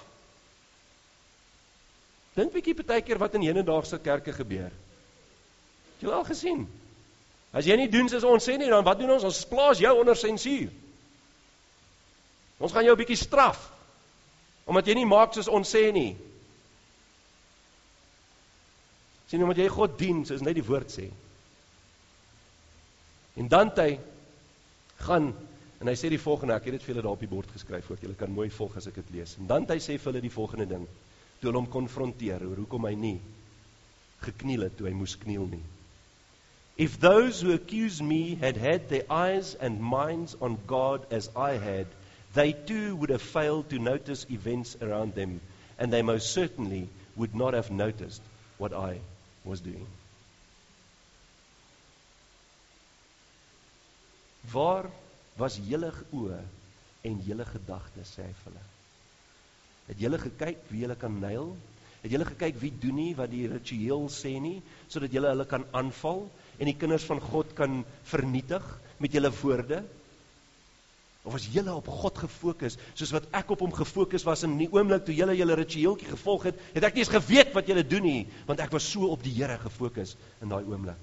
[SPEAKER 1] Dink bietjie partykeer wat in hedendaagse kerke gebeur. Het jy al gesien? As jy nie doen soos ons sê nie, dan wat doen ons? Ons plaas jou onder sensuur. Ons gaan jou 'n bietjie straf, omdat jy nie maak soos ons sê nie. Sien, omdat jy God dien, soos net die woord sê. En Dante gaan, en hy sê die volgende, ek het dit vir julle daar op die bord geskryf, ook julle kan mooi volg as ek dit lees. En Dante sê vir hulle die volgende ding, toe hulle hom konfronteer, oor hoekom hy nie gekniel het, toe hy moes kniel nie. If those who accuse me had had their eyes and minds on God as I had, they too would have failed to notice events around them, and they most certainly would not have noticed what I was doing. Waar was julle oë en julle gedagtes, sê hy vir hulle? Het julle gekyk wie julle kan nail? Het julle gekyk wie doen nie wat die ritueel sê nie, sodat julle hulle kan aanval en die kinders van God kan vernietig met julle woorde? Of was julle op God gefokus, soos wat ek op hom gefokus was in die oomblik toe julle julle ritueeltjie gevolg het, het ek nie eens geweet wat julle doen nie, want ek was so op die Here gefokus in daai oomblik.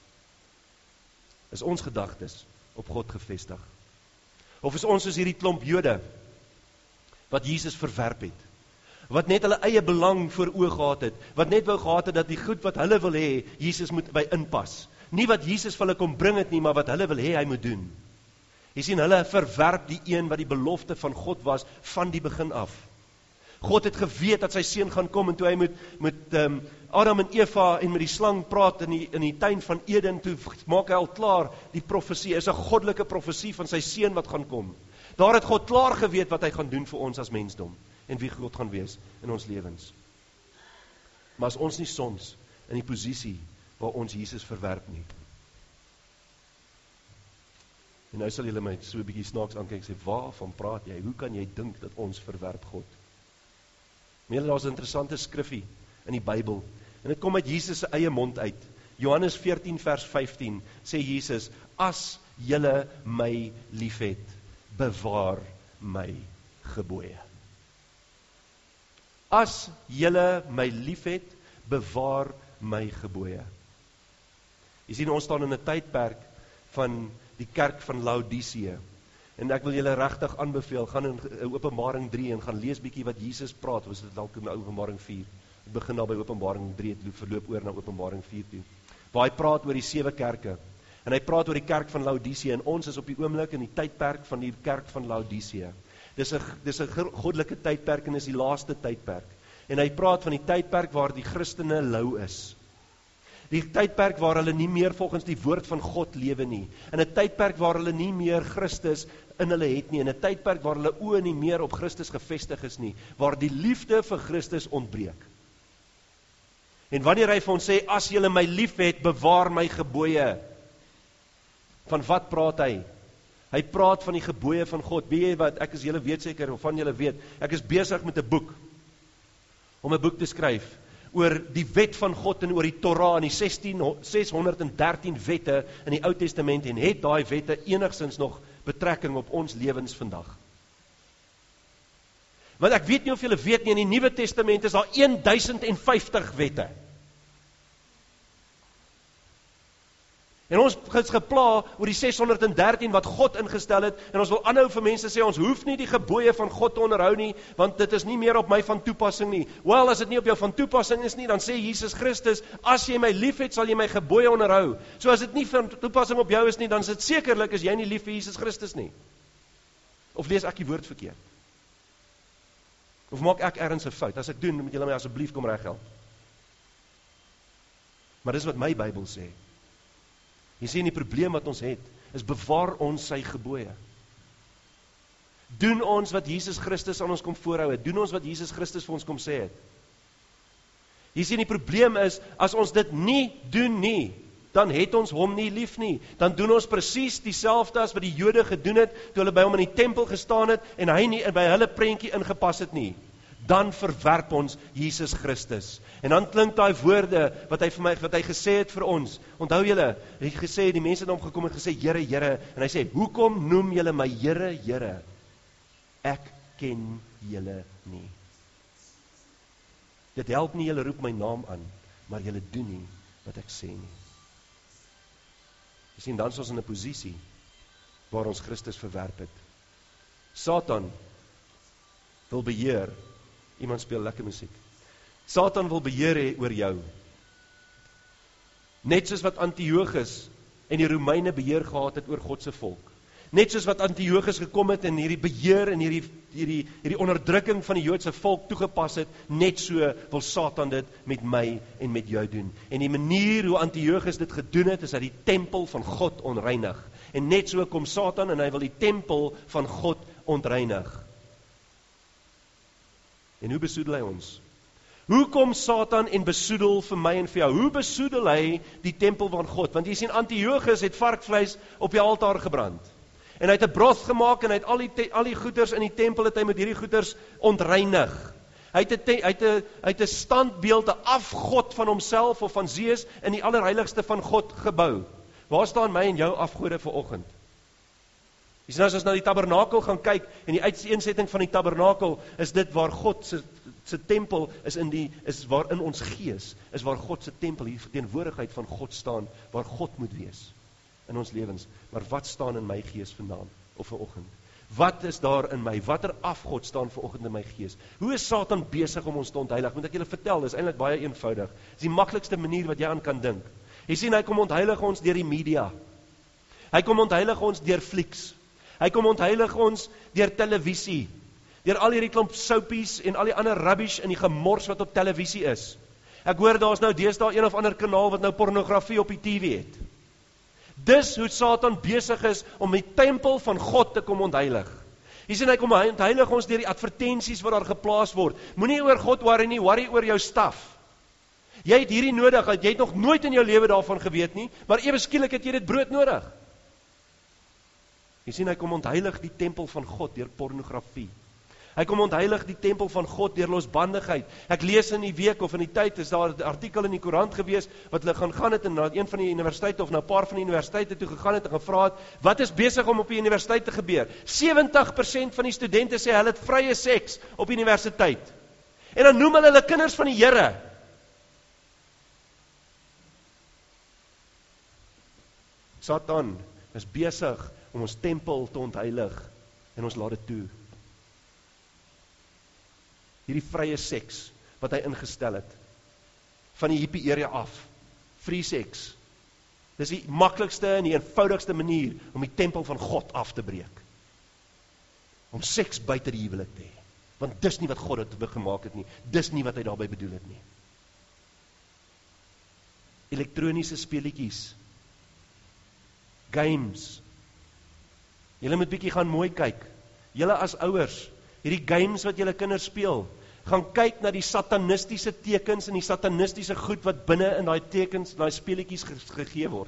[SPEAKER 1] Is ons gedagtes op God gevestig? Of is ons soos hierdie klomp Jode wat Jesus verwerp het? Wat net hulle eie belang voor oë gehad het, wat net wou gehad het dat die goed wat hulle wil hê, Jesus moet by inpas. Nie wat Jesus vir hulle kom bring het nie, maar wat hulle wil hê hy moet doen. Jy sien, hulle verwerp die een wat die belofte van God was van die begin af. God het geweet dat sy seun gaan kom en toe hy met, met um, Adam en Eva en met die slang praat in die, in die tuin van Eden, toe maak hy al klaar die profesie, is 'n goddelike profesie van sy seun wat gaan kom. Daar het God klaar geweet wat hy gaan doen vir ons as mensdom en wie God gaan wees in ons lewens. Maar as ons nie soms in die posisie waar ons Jesus verwerp nie. En nou sal julle my so 'n bietjie snaaks aankyk en sê, waarvan praat jy? Hoe kan jy dink dat ons verwerp God? Maar julle, daar's 'n interessante skriffie in die Bybel, en dit kom uit Jesus se eie mond uit. Johannes veertien vers vyftien sê Jesus, as julle my liefhet, bewaar my gebooie. As julle my liefhet, bewaar my gebooie. Jy sien, ons staan in 'n tydperk van die kerk van Laodicea. En ek wil julle regtig aanbeveel, gaan in Openbaring drie en gaan lees bietjie wat Jesus praat, was dit dalk in Openbaring vier. Ek begin daar by Openbaring drie, het verloop oor na Openbaring vier toe. Waar hy praat oor die sewe kerke. En hy praat oor die kerk van Laodicea, en ons is op die oomblik in die tydperk van die kerk van Laodicea. Dis 'n dis 'n goddelike tydperk en is die laaste tydperk. En hy praat van die tydperk waar die Christene lou is. Die tydperk waar hulle nie meer volgens die woord van God lewe nie. In 'n tydperk waar hulle nie meer Christus in hulle het nie. In 'n tydperk waar hulle oë nie meer op Christus gefestig is nie. Waar die liefde vir Christus ontbreek. En wanneer hy vir ons sê, as julle my liefhet, bewaar my gebooie. Van wat praat hy? Hy praat van die gebooie van God. Weet jy wat, ek is julle weet seker, of van julle weet, ek is besig met 'n boek. Om 'n boek te skryf oor die wet van God en oor die Torah en die seshonderddertien wette in die Ou Testament en het daai wette enigstens nog betrekking op ons lewens vandag. Want ek weet nie of julle weet nie, in die Nuwe Testament is daar duisend vyftig wette. En ons is gepla oor die seshonderddertien wat God ingestel het, en ons wil aanhou vir mense sê, ons hoef nie die gebooie van God te onderhou nie, want dit is nie meer op my van toepassing nie. Wel, as dit nie op jou van toepassing is nie, dan sê Jesus Christus, as jy my lief het, sal jy my gebooie onderhou. So as dit nie van toepassing op jou is nie, dan is dit sekerlik, is jy nie lief vir Jesus Christus nie. Of lees ek die woord verkeerd? Of maak ek ergens 'n fout? As ek doen, moet julle my asseblief kom reghelp. Maar dis wat my Bybel sê. Jy sien, die probleem wat ons het, is bewaar ons sy gebooie. Doen ons wat Jesus Christus aan ons kom voorhou het. Doen ons wat Jesus Christus vir ons kom sê het. Jy sien, die probleem is, as ons dit nie doen nie, dan het ons hom nie lief nie. Dan doen ons presies dieselfde as wat die Jode gedoen het, toe hulle by hom in die tempel gestaan het, en hy nie by hulle prentjie ingepas het nie. Dan verwerp ons Jesus Christus. En dan klink daai woorde wat hy vir my wat hy gesê het vir ons. Onthou julle, hy het gesê die mense het hom gekom en gesê Here, Here, en hy sê, hoekom noem julle my Here, Here? Ek ken julle nie. Dit help nie julle roep my naam aan, maar julle doen nie wat ek sê nie. Jy sien, dan is ons in 'n posisie waar ons Christus verwerp het. Satan wil beheer. Iemand speel lekker musiek. Satan wil beheer hê oor jou. Net soos wat Antiochus en die Romeine beheer gehad het oor God se volk. Net soos wat Antiochus gekom het en hierdie beheer en hierdie, hierdie, hierdie onderdrukking van die Joodse volk toegepas het, net so wil Satan dit met my en met jou doen. En die manier hoe Antiochus dit gedoen het, is hy die tempel van God onreinig. En net so kom Satan en hy wil die tempel van God ontreinig. En hoe besoedel hy ons? Hoe kom Satan en besoedel vir my en vir jou? Hoe besoedel hy die tempel van God? Want jy sien, Antiochus het varkvleis op die altaar gebrand. En hy het 'n broth gemaak en hy het al die, te, al die goeders in die tempel het hy met hierdie goeders ontreinig. Hy het 'n hy het 'n hy het 'n standbeeld, 'n afgod van homself of van Zeus in die allerheiligste van God gebou. Waar staan my en jou afgode vanoggend? Jy sien, as ons na die tabernakel gaan kyk, en die uiteensetting van die tabernakel, is dit waar God se, se tempel is in die, is waar in ons gees, is waar God se tempel, die teenwoordigheid van God staan, waar God moet wees in ons lewens. Maar wat staan in my gees vandaan, of vanoggend? Wat is daar in my? Watter afgod staan vanoggend in my gees? Hoe is Satan besig om ons te ontheilig? Moet ek julle vertel, dis eintlik baie eenvoudig. Dis die maklikste manier wat jy aan kan dink. Jy sien, hy kom ontheilig ons deur die media. Hy kom ontheilig ons deur flieks. Hy kom ontheilig ons deur televisie, deur al hierdie klomp soapies en al die ander rubbish in die gemors wat op televisie is. Ek hoor daar is nou deesdae een of ander kanaal wat nou pornografie op die T V het. Dis hoe Satan besig is om die tempel van God te kom ontheilig. Jy sien, hy kom ontheilig ons deur die advertensies wat daar geplaas word. Moenie oor God worry nie, worry oor jou staf. Jy het hierdie nodig, jy het nog nooit in jou lewe daarvan geweet nie, maar ewe skielik het jy dit brood nodig. Jy sien, hy kom ontheilig die tempel van God deur pornografie. Hy kom ontheilig die tempel van God deur losbandigheid. Ek lees in die week of in die tyd, is daar 'n artikel in die koerant gewees, wat hulle gaan gaan het en na een van die universiteite of na 'n paar van die universiteite toe gegaan het en gevra het, wat is besig om op die universiteit te gebeur? sewentig persent van die studente sê hulle het vrye seks op universiteit. En dan noem hulle hulle kinders van die Here. Satan is besig om ons tempel te ontheilig, en ons laat dit toe. Hierdie vrye seks, wat hy ingestel het, van die hippie area af, free seks, dis die maklikste en die eenvoudigste manier, om die tempel van God af te breek, om seks buite die huwelik te hê, want dis nie wat God het gemaak het nie, dis nie wat hy daarby bedoel het nie. Elektroniese speletjies, games, julle moet bietjie gaan mooi kyk, julle as ouers, hierdie games wat julle kinders speel, gaan kyk na die satanistiese tekens en die satanistiese goed wat binne in daai tekens, daai speletjies gegee word.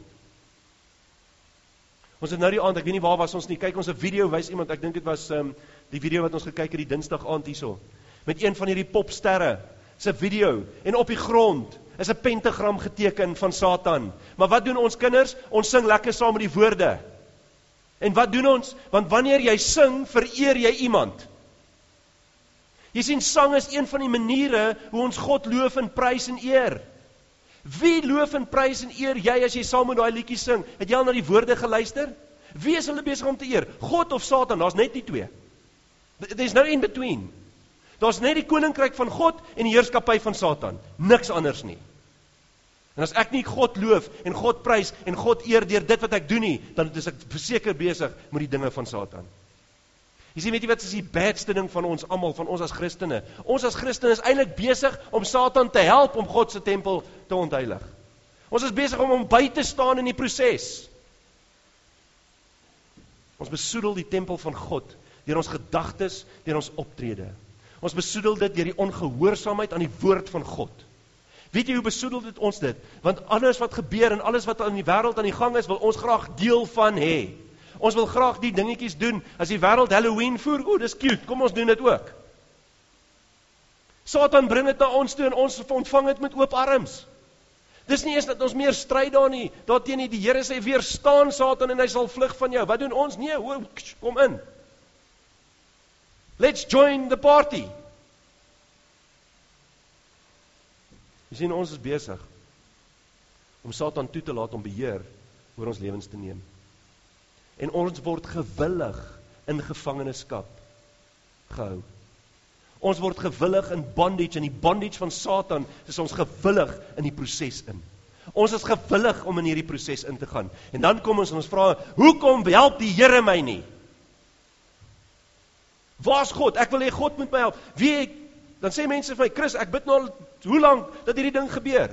[SPEAKER 1] Ons het nou die aand, ek weet nie waar was ons nie, kyk ons 'n video, wys iemand, ek dink dit was um, die video wat ons gekyk het die Dinsdag aand hierso, met een van hierdie popsterre, se video, en op die grond is 'n pentagram geteken van Satan. Maar wat doen ons kinders? Ons sing lekker saam met die woorde. En wat doen ons? Want wanneer jy sing, vereer jy iemand. Jy sien, sang is een van die maniere hoe ons God loof en prys en eer. Wie loof en prys en eer jy as jy saam met daai liedjie sing? Het jy al na die woorde geluister? Wie is hulle besig om te eer? God of Satan? Daar's net die twee. There's no in between. Daar's net die koninkryk van God en die heerskappy van Satan. Niks anders nie. En as ek nie God loof en God prys en God eer deur dit wat ek doen nie, dan is ek verseker besig met die dinge van Satan. Jy sien, weet jy wat is die badste ding van ons almal, van ons as Christene? Ons as Christene is eintlik besig om Satan te help om God se tempel te ontheilig. Ons is besig om hom by te staan in die proses. Ons besoedel die tempel van God deur ons gedagtes, deur ons optrede. Ons besoedel dit deur die ongehoorsaamheid aan die woord van God. Weet jy hoe besoedel dit ons dit? Want alles wat gebeur en alles wat in die wêreld aan die gang is, wil ons graag deel van hê. Ons wil graag die dingetjies doen. As die wêreld Halloween voer, o, dis cute, kom ons doen dit ook. Satan bring dit na ons toe en ons ontvang dit met oop arms. Dis nie eens dat ons meer stryd daar nie. Daarteen nie, die Here sê, weerstaan Satan en hy sal vlug van jou. Wat doen ons? Nee, ho, kom in. Let's join the party. Jy sien, ons is besig om Satan toe te laat om beheer oor ons lewens te neem. En ons word gewillig in gevangenskap gehou. Ons word gewillig in bondage, en die bondage van Satan is ons gewillig in die proses in. Ons is gewillig om in hierdie proses in te gaan. En dan kom ons en ons vra, hoekom help die Here my nie? Waar's God? Ek wil hê God moet my help. Wie, dan sê mense vir my, Chris, ek bid nou al hoe lank dat hierdie ding gebeur.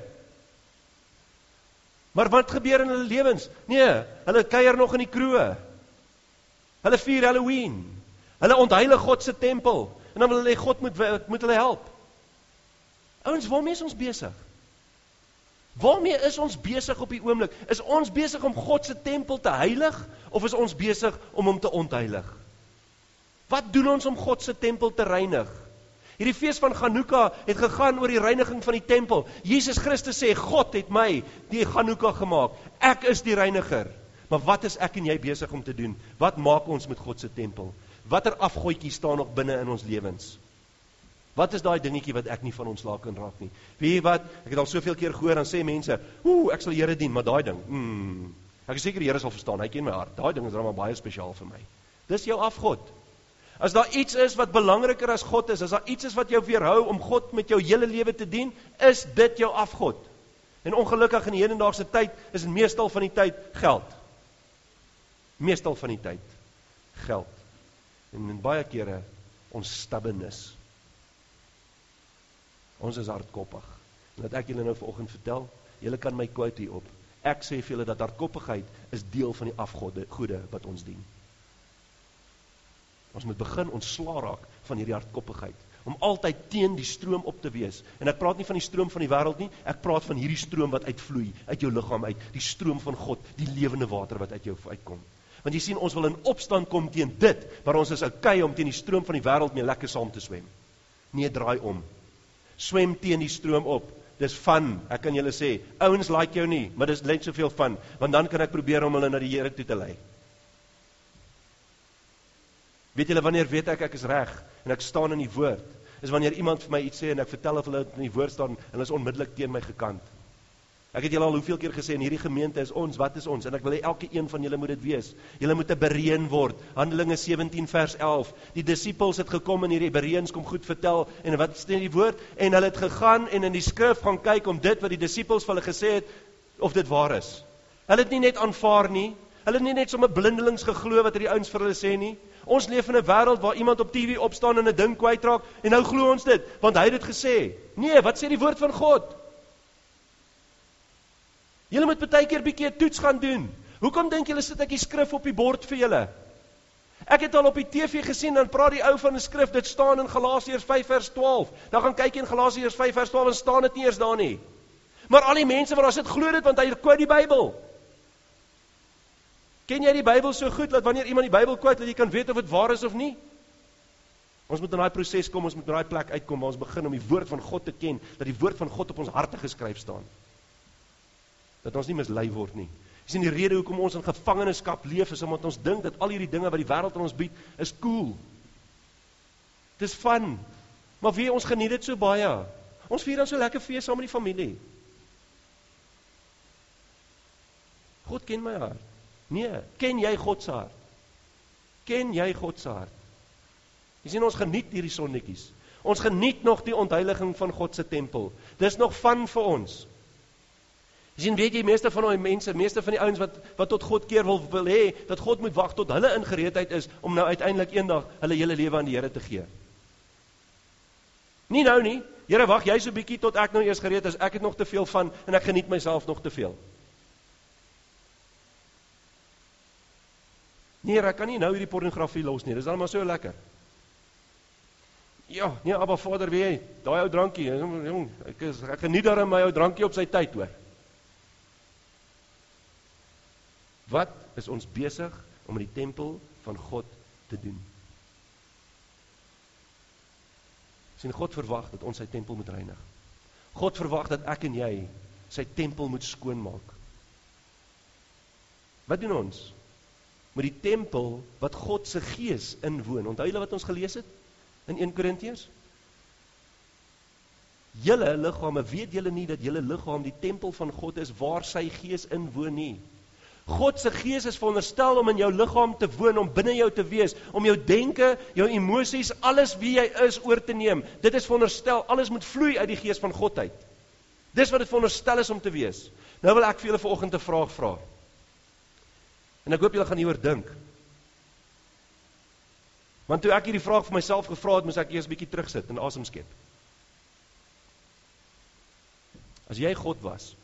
[SPEAKER 1] Maar wat gebeur in hulle lewens? Nee, hulle kuier nog in die kroeg. Hulle vier Halloween. Hulle ontheilig God se tempel. En dan wil hulle God moet, moet hulle help. Ouens, waarmee is ons besig? Waarmee is ons besig op die oomblik? Is ons besig om God se tempel te heilig, of is ons besig om hom te ontheilig? Wat doen ons om God se tempel te reinig? Hierdie fees van Chanukka het gegaan oor die reiniging van die tempel. Jesus Christus sê, God het my die Chanukka gemaak. Ek is die reiniger. Maar wat is ek en jy besig om te doen? Wat maak ons met God se tempel? Watter afgooitjie staan nog binne in ons lewens? Wat is daai dingetjie wat ek nie van ons laat kan raak nie? Weet jy wat? Ek het al soveel keer gehoor, dan sê mense, "Ooh, ek sal die Here dien," maar daai ding, mm, ek is seker die Here sal verstaan, hy ken my hart. Daai ding is dan maar baie spesiaal vir my. Dis jou afgod. As daar iets is wat belangriker as God is, as daar iets is wat jou weerhou om God met jou hele lewe te dien, is dit jou afgod. En ongelukkig in die hedendaagse tyd is dit meestal van die tyd geld. Meestal van die tyd geld. En in baie kere ons stubbornness. Ons is hardkoppig. En wat ek julle nou vanoggend vertel, julle kan my quote hier op. Ek sê vir julle dat hardkoppigheid is deel van die afgode goede wat ons dien. Ons moet begin ontslaa raak van hierdie hardkoppigheid, om altyd teen die stroom op te wees. En ek praat nie van die stroom van die wêreld nie, ek praat van hierdie stroom wat uitvloei uit jou liggaam uit, die stroom van God, die lewende water wat uit jou uitkom. Want jy sien, ons wil in opstand kom teen dit, maar ons is okay om teen die stroom van die wêreld mee lekker saam te swem. Nee, draai om. Swem teen die stroom op. Dis fun, ek kan julle sê. Ouens like jou nie, maar dis net soveel fun, want dan kan ek probeer om hulle na die Here toe te lei. Weet julle wanneer weet ek ek is reg en ek staan in die woord? Is wanneer iemand vir my iets sê en ek vertel of hulle in die woord staan en hulle is onmiddellik teen my gekant. Ek het julle al hoeveel keer gesê, in hierdie gemeente is ons, wat is ons? En ek wil hê elke een van julle moet dit wees. Julle moet 'n Bereën word. Handelinge sewentien vers elf. Die disippels het gekom en hierdie Bereëns kom goed vertel. En wat sê die woord? En hulle het gegaan en in die skrif gaan kyk om dit wat die disippels vir hulle gesê het, of dit waar is. Hulle het nie net aanvaar nie. Hulle het nie net sommer blindelings geglo wat hierdie ouens vir hulle sê nie. Ons leef in 'n wêreld waar iemand op T V opstaan en 'n ding kwytraak en nou glo ons dit, want hy het dit gesê. Nee, wat sê die woord van God? Julle moet baie keer bietjie 'n toets gaan doen. Hoekom dink julle sit ek die skrif op die bord vir julle? Ek het al op die T V gesien, dan praat die ou van 'n skrif, dit staan in Galasiërs vyf vers twaalf. Dan gaan kyk in Galasiërs vyf vers twaalf en staan dit nie eers daar nie. Maar al die mense wat daar sit glo dit, want hy quote die Bybel. Ken jy die Bybel so goed, dat wanneer iemand die Bybel quote, dat jy kan weet of dit waar is of nie? Ons moet in daai proses kom, ons moet in daai plek uitkom waar ons begin om die woord van God te ken, dat die woord van God op ons harte geskryf staan. Dat ons nie mislei word nie. Jy sien die rede hoekom ons in gevangenskap leef is omdat ons dink dat al hierdie dinge wat die wêreld aan ons bied is cool. Dit is fun. Maar wie ons geniet dit so baie. Ons vier dan so lekker fees saam met die familie. God ken my hart. Nee, ken jy God se hart? Ken jy God se hart? Jy sien ons geniet hierdie sonnetjies. Ons geniet nog die ontheiliging van God se tempel. Dis nog fun vir ons. Jy sien, weet jy, meeste van die mense, meeste van die ouens wat, wat tot God keer wil, wil hê, dat God moet wag tot hulle in gereedheid is, om nou uiteindelik eendag hulle hele lewe aan die Here te gee. Nie nou nie, Here wag jy so bietjie tot ek nou eers gereed is, ek het nog te veel van, en ek geniet myself nog te veel. Nee, Here, ek kan nie nou hierdie pornografie los nie, dis dan maar so lekker. Ja, nee, Abba Vader, weet jy, daai ou drankie, jong, ek, is, ek geniet daarin my ou drankie op sy tyd, hoor. Wat is ons besig om in die tempel van God te doen? Sien, God verwag dat ons sy tempel moet reinig. God verwag dat ek en jy sy tempel moet skoonmaak. Wat doen ons? Met die tempel wat God se gees inwoon. Onthou julle wat ons gelees het in Eerste Korintiërs? Julle liggame, weet julle nie dat julle liggaam die tempel van God is waar sy gees inwoon nie? God se gees is veronderstel om in jou liggaam te woon, om binne jou te wees, om jou denke, jou emosies, alles wie jy is oor te neem. Dit is veronderstel, alles moet vloei uit die gees van God uit. Dis wat dit veronderstel is om te wees. Nou wil ek vir julle vanoggend 'n vraag vra. En ek hoop julle gaan hieroor dink. Want toe ek hierdie vraag vir myself gevra het, moes ek eers 'n bietjie terugsit en asem skep. As jy God was,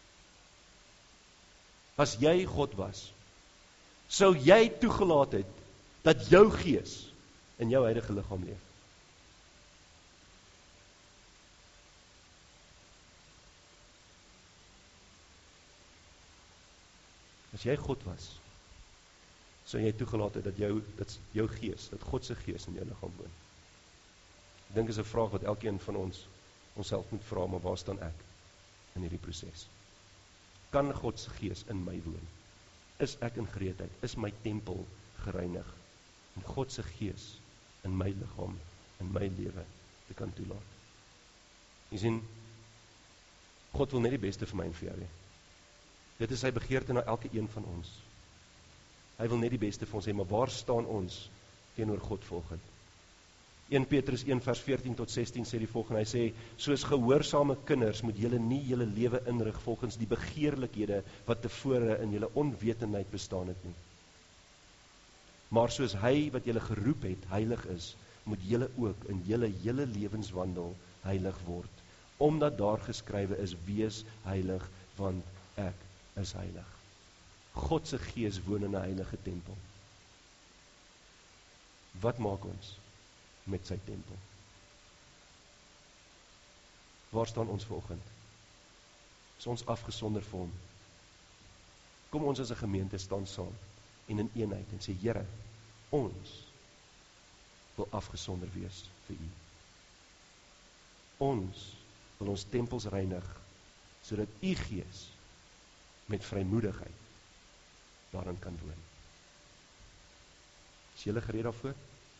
[SPEAKER 1] as jy God was, sou jy toegelaat het dat jou gees in jou huidige liggaam leef? As jy God was, sou jy toegelaat het dat jou, dat jou gees, dat God se gees in jou liggaam woon? Ek dink is 'n vraag wat elkeen van ons onsself moet vra, maar waar staan ek in hierdie proses? Kan God se gees in my woon? Is ek in gereedheid? Is my tempel gereinig? En God se gees in my liggaam, in my lewe te kan toelaat. Jy sien, God wil net die beste vir my en vir jou hê. Dit is sy begeerte na elke een van ons. Hy wil net die beste vir ons hê, maar waar staan ons teenoor God volgend? Eerste Petrus een vers veertien tot sestien sê die volgende, hy sê, soos gehoorsame kinders moet julle nie julle lewe inrig volgens die begeerlikhede wat tevore in julle onwetendheid bestaan het nie. Maar soos hy wat julle geroep het, heilig is, moet julle ook in julle hele lewenswandel heilig word, omdat daar geskrywe is, wees heilig, want ek is heilig. God se gees woon in 'n heilige tempel. Wat maak ons met sy tempel? Waar staan ons vanoggend? Is ons afgesonder vir hom? Kom ons as 'n gemeente staan saam en in eenheid en sê, Here, ons wil afgesonder wees vir U. Ons wil ons tempels reinig, sodat U gees met vrymoedigheid daarin kan woon. Is julle gereed daarvoor?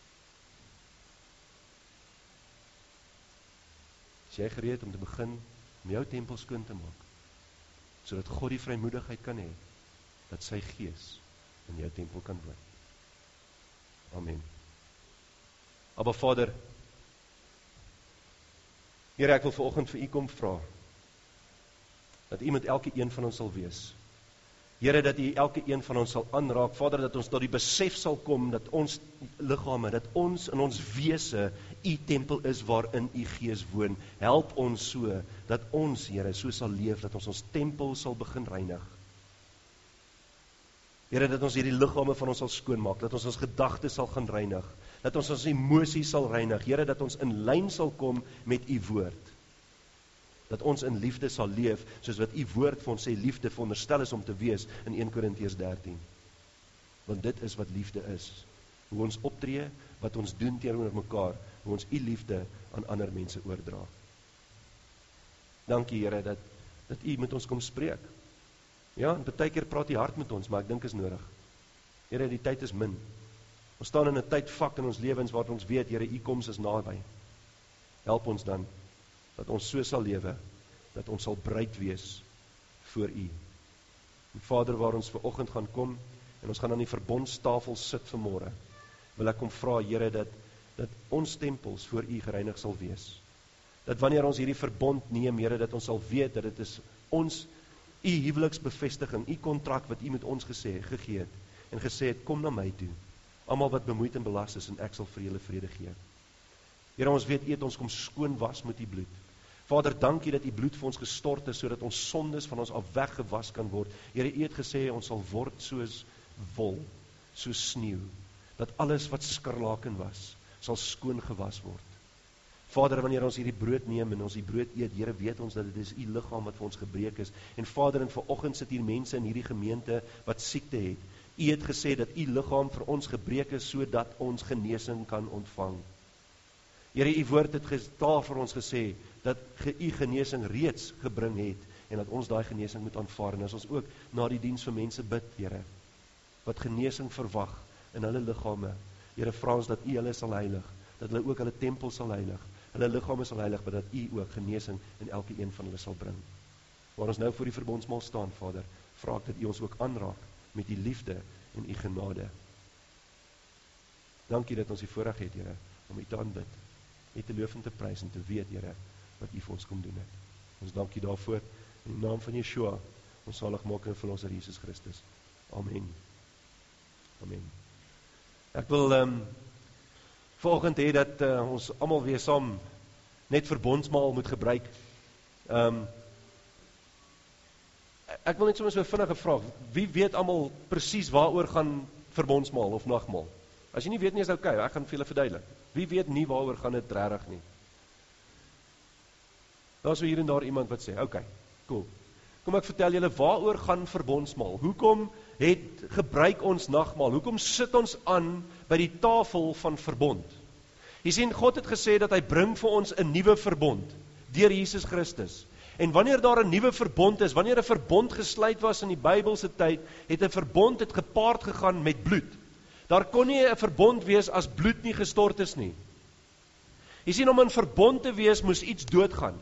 [SPEAKER 1] Is jy gereed om te begin om jou tempel skoon te maak, sodat God die vrymoedigheid kan hê, dat sy gees in jou tempel kan woon? Amen. Abba Vader, Here, ek wil vanoggend vir U kom vra, dat U met elke een van ons sal wees. Here, dat U elke een van ons sal aanraak, Vader, dat ons tot die besef sal kom, dat ons liggame, dat ons in ons wese U tempel is waarin U gees woon. Help ons so, dat ons, Here, so sal leef, dat ons ons tempel sal begin reinig. Here, dat ons hierdie liggame van ons sal skoonmaak, dat ons ons gedagtes sal gaan reinig, dat ons ons emosies sal reinig, Here, dat ons in lyn sal kom met U woord. Dat ons in liefde sal leef, soos wat U woord vir ons sê, liefde veronderstel is om te wees in Eerste Korintiërs dertien. Want dit is wat liefde is. hoe ons optree, wat ons doen teenoor mekaar, hoe ons u liefde aan ander mense oordra. Dankie Here dat dat u met ons kom spreek. Ja, en baie keer praat u hard met ons, maar ek dink is nodig. Here, die tyd is min. Ons staan in 'n tydvak in ons lewens waar ons weet, Here, u koms is naby. Help ons dan dat ons so sal lewe dat ons sal bereid wees voor u. En Vader, waar ons vanoggend gaan kom en ons gaan aan die verbondstafel sit vanmôre, wil ek kom vra, Here, dat dat ons tempels voor u gereinig sal wees. Dat wanneer ons hierdie verbond neem, Here, dat ons sal weet dat dit is ons u huweliksbevestiging, u kontrak wat u met ons gesê gegee het en gesê het, kom na my toe, almal wat bemoeid en belas is en ek sal vir julle vrede gee. Here, ons weet u het ons kom skoon was met u bloed. Vader, dankie dat u bloed vir ons gestort is sodat ons sondes van ons af weggewas kan word. Here, u het gesê ons sal word soos wol, soos sneeu, dat alles wat skarlaken was, sal skoon gewas word. Vader, wanneer ons hierdie brood neem en ons die brood eet, Here, weet ons dat dit is u liggaam wat vir ons gebreek is. En Vader, en vanoggend sit hier mense in hierdie gemeente wat siekte het. U het gesê dat u liggaam vir ons gebreek is sodat ons genesing kan ontvang. Here, u woord het gestaal vir ons gesê dat u genesing reeds gebring het en dat ons daai genesing moet aanvaar. En as ons ook na die diens vir mense bid, Here, wat genesing verwag in hulle liggame, Here, vra ons dat u hulle sal heilig, dat hulle ook hulle tempel sal heilig, hulle liggame sal heilig, maar dat u ook genesing in elke een van hulle sal bring. Waar ons nou voor die verbondsmaal staan, Vader, vra ek dat u ons ook aanraak met u liefde en u genade. Dankie dat ons die voorreg het, Here, om u te aanbid, u te loof en te prys en te weet, Here, wat u vir ons kom doen het. Ons dankie daarvoor in die naam van Yeshua, ons saligmaker en verlosser Jesus Christus. Amen. Amen. Ek wil um, vanoggend hê dat uh, ons almal weer saam net verbondsmaal moet gebruik. Um, ek wil net sommer so 'n vinnige vraag. Wie weet almal presies waaroor gaan verbondsmaal of nagmaal? As jy nie weet nie, is dit oukei, ek gaan vir julle verduidelik. Wie weet nie waaroor gaan dit regtig nie? Daar is so hier en daar iemand wat sê, oukei, cool. Kom ek vertel julle waaroor gaan verbondsmaal? Hoekom het gebruik ons nagmaal? Hoekom sit ons aan by die tafel van verbond? Jy sien, God het gesê dat hy bring vir ons 'n nuwe verbond deur Jesus Christus. En wanneer daar 'n nuwe verbond is, wanneer 'n verbond gesluit was in die Bybelse tyd, het 'n verbond het gepaard gegaan met bloed. Daar kon nie 'n verbond wees as bloed nie gestort is nie. Jy sien, om 'n verbond te wees, moes iets doodgaan.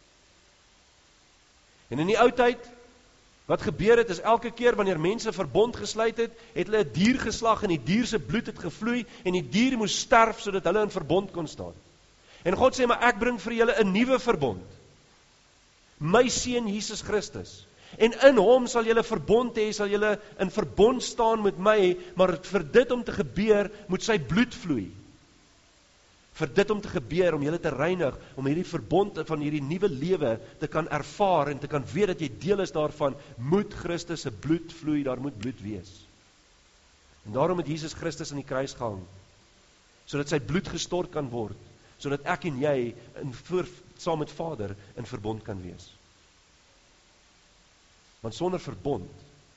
[SPEAKER 1] En in die ou tyd, wat gebeur het, is elke keer wanneer mense verbond gesluit het, het hulle 'n dier geslag en die dier se bloed het gevloei en die dier moes sterf sodat hulle in verbond kon staan. En God sê, maar ek bring vir julle 'n nuwe verbond. My seun Jesus Christus. En in hom sal julle verbond hê, sal julle in verbond staan met my, maar vir dit om te gebeur, moet sy bloed vloei. Vir dit om te gebeur, om julle te reinig, om hierdie verbond van hierdie nuwe lewe te kan ervaar en te kan weet dat jy deel is daarvan, moet Christus se bloed vloei, daar moet bloed wees. En daarom het Jesus Christus aan die kruis gehang, sodat sy bloed gestort kan word, sodat ek en jy in voor, saam met Vader in verbond kan wees. Want sonder verbond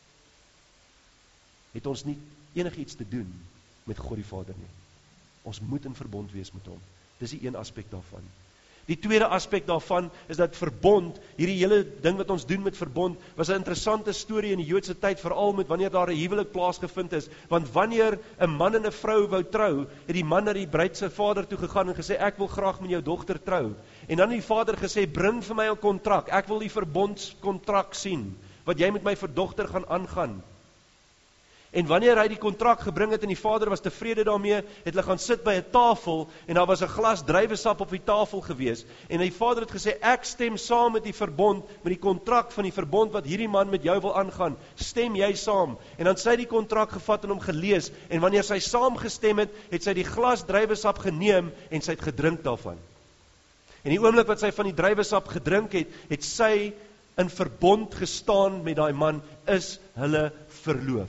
[SPEAKER 1] het ons nie enigiets te doen met God die Vader nie. Ons moet in verbond wees met hom. Dis die een aspek daarvan. Die tweede aspek daarvan is dat verbond, hierdie hele ding wat ons doen met verbond, was 'n interessante storie in die Joodse tyd, veral met wanneer daar 'n huwelik plaasgevind is, want wanneer 'n man en 'n vrou wou trou, het die man na die bruid se vader toe gegaan en gesê, ek wil graag met jou dogter trou. En dan het die vader gesê, bring vir my 'n kontrak, ek wil die verbondskontrak sien, wat jy met my verdogter gaan aangaan. En wanneer hy die kontrak gebring het en die vader was tevrede daarmee, het hulle gaan sit by 'n tafel en daar was 'n glas druiwesap op die tafel gewees. En die vader het gesê, ek stem saam met die verbond, met die kontrak van die verbond wat hierdie man met jou wil aangaan. Stem jy saam? En dan sy het die kontrak gevat en hom gelees. En wanneer sy saamgestem het, het sy die glas druiwesap geneem en sy het gedrink daarvan. En die oomblik wat sy van die druiwesap gedrink het, het sy in verbond gestaan met daai man, is hulle verloof.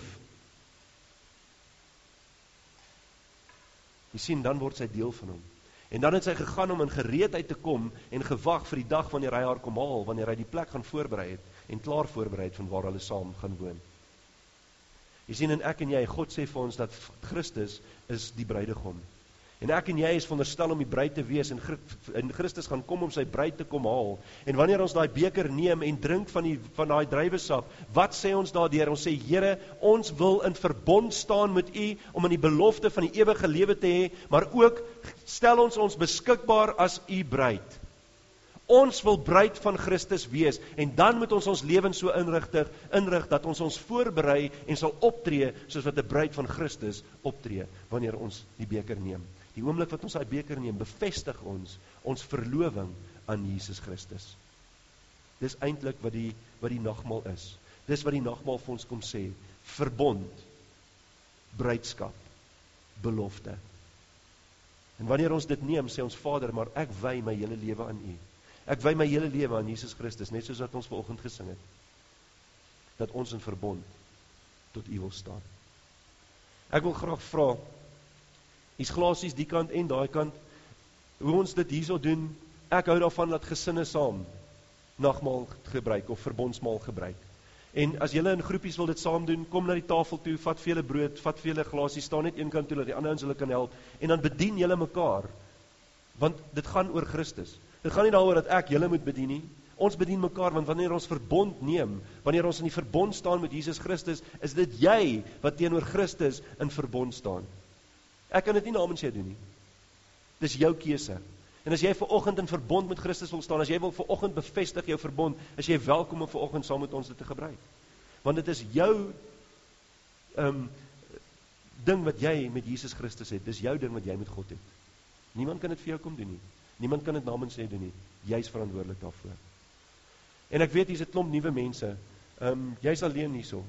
[SPEAKER 1] Jy sien, dan word sy deel van hom. En dan het sy gegaan om in gereedheid te kom en gewag vir die dag wanneer hy haar kom haal, wanneer hy die plek gaan voorberei het en klaar voorberei het van waar hulle saam gaan woon. Jy sien, en ek en jy, God sê vir ons dat Christus is die bruidegom. En ek en jy is veronderstel om die bruid te wees, en Christus gaan kom om sy bruid te kom haal. En wanneer ons daai beker neem en drink van die van daai druiwesap, wat sê ons daardeur? Ons sê, Here, ons wil in verbond staan met U om in die belofte van die ewige lewe te hê, maar ook stel ons ons beskikbaar as U bruid. Ons wil bruid van Christus wees, en dan moet ons ons lewens so inrig, inrig dat ons ons voorberei en sal optree soos wat 'n bruid van Christus optree wanneer ons die beker neem. Die oomblik wat ons daai beker neem, bevestig ons ons verlowing aan Jesus Christus. Dis eintlik wat die wat die nagmaal is. Dis wat die nagmaal vir ons kom sê: verbond, bruidskap, belofte. En wanneer ons dit neem, sê ons, Vader, maar ek wy my hele lewe aan U. Ek wy my hele lewe aan Jesus Christus, net soos wat ons vanoggend gesing het. Dat ons in verbond tot U wil staan. Ek wil graag vra, hier's glasies die kant en daai kant, hoe ons dit hierso doen. Ek hou daarvan dat gesinne saam nagmaal gebruik of verbondsmaal gebruik. En as julle in groepies wil dit saam doen, kom na die tafel toe, vat vir julle brood, vat vir julle glasies, staan net een kant toe dat die ander ons hulle kan help, en dan bedien julle mekaar. Want dit gaan oor Christus. Dit gaan nie daaroor dat ek julle moet bedien nie. Ons bedien mekaar, want wanneer ons verbond neem, wanneer ons in die verbond staan met Jesus Christus, is dit jy wat teenoor Christus in verbond staan. Ek kan dit nie namens jou doen nie. Dis jou keuse. En as jy vanoggend in verbond met Christus wil staan, as jy wil vanoggend bevestig jou verbond, is jy welkom om vanoggend saam met ons dit te gebruik. Want dit is jou um, ding wat jy met Jesus Christus het. Dis jou ding wat jy met God het. Niemand kan dit vir jou kom doen nie. Niemand kan dit namens jy doen nie. Jy is verantwoordelik daarvoor. En ek weet, hier's 'n klomp nuwe mense. Um, jy's alleen hierso.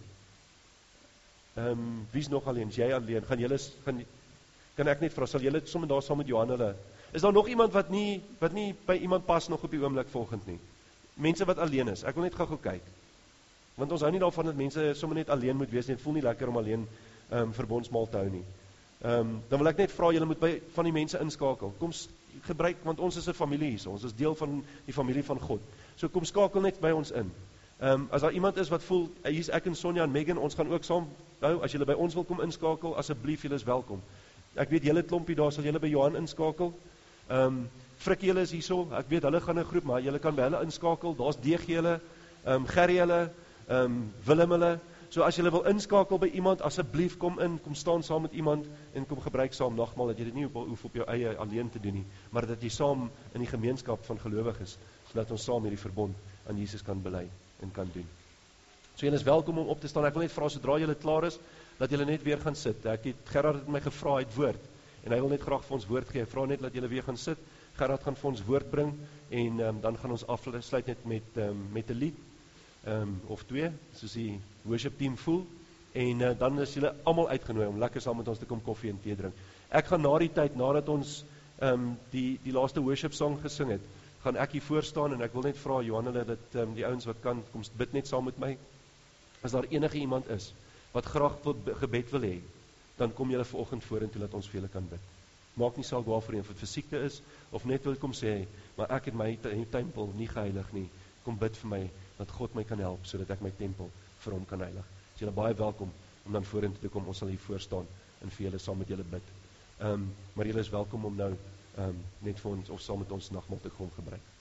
[SPEAKER 1] Um, wie's nog alleen? Is jy alleen? Gaan julle gaan kan ek net vra, sal julle sommer daar saam met Johan hulle? Is daar nog iemand wat nie wat nie by iemand pas nog op die oomblik volgend nie? Mense wat alleen is. Ek wil net gou-gou kyk. Want ons hou nie daarvan dat mense sommer net alleen moet wees nie. Dit voel nie lekker om alleen um, verbondsmaal te hou nie. Um, dan wil ek net vra, julle moet by van die mense inskakel. Kom gebruik, want ons is 'n familie hier. Ons is deel van die familie van God. So kom skakel net by ons in. Um, as daar iemand is wat voel, hier's ek en Sonja en Megan, ons gaan ook saam hou. As julle by ons wil kom inskakel, asseblief, julle is welkom. Ek weet julle klompie daar, sal julle by Johan inskakel. Um, Frikkie julle is hierso. Ek weet hulle gaan 'n groep, maar julle kan by hulle inskakel. Daar's D G julle, um, Gerry julle, um, Willem hulle. So as julle wil inskakel by iemand, asseblief kom in, kom staan saam met iemand en kom gebruik saam nagmaal, dat jy dit nie hoef op jou eie alleen te doen nie, maar dat jy saam in die gemeenskap van gelowiges, sodat ons saam hierdie verbond aan Jesus kan bely en kan doen. So julle is welkom om op te staan. Ek wil net vra, sodra julle klaar is, dat julle net weer gaan sit. Ek het Gerard het my gevra uit woord en hy wil net graag vir ons woord gee. Ek vra net dat julle weer gaan sit. Gerard gaan vir ons woord bring en um, dan gaan ons afsluit net met um, met 'n lied. Um, of twee, soos die worship team voel, en uh, dan is julle almal uitgenooi om lekker saam met ons te kom koffie en tee drink. Ek gaan na die tyd, nadat ons um, die, die laaste worship song gesing het, gaan ek hier voor staan en ek wil net vra Johan hulle dat um, die ouens wat kan, kom bid net saam met my. As daar enige iemand is wat graag wil, gebed wil hê, dan kom julle vanoggend vorentoe dat ons vir julle kan bid. Maak nie saak waarvoor jy, of dit vir siekte is, of net wil kom sê, maar ek het my tempel nie geheilig nie, kom bid vir my, dat God my kan help, sodat ek my tempel vir hom kan heilig. Is julle baie welkom om dan vorentoe te kom, ons sal hier voor staan en vir julle saam met julle bid. Um, maar julle is welkom om nou um, net vir ons, of saam met ons nagmaal te kom gebruik.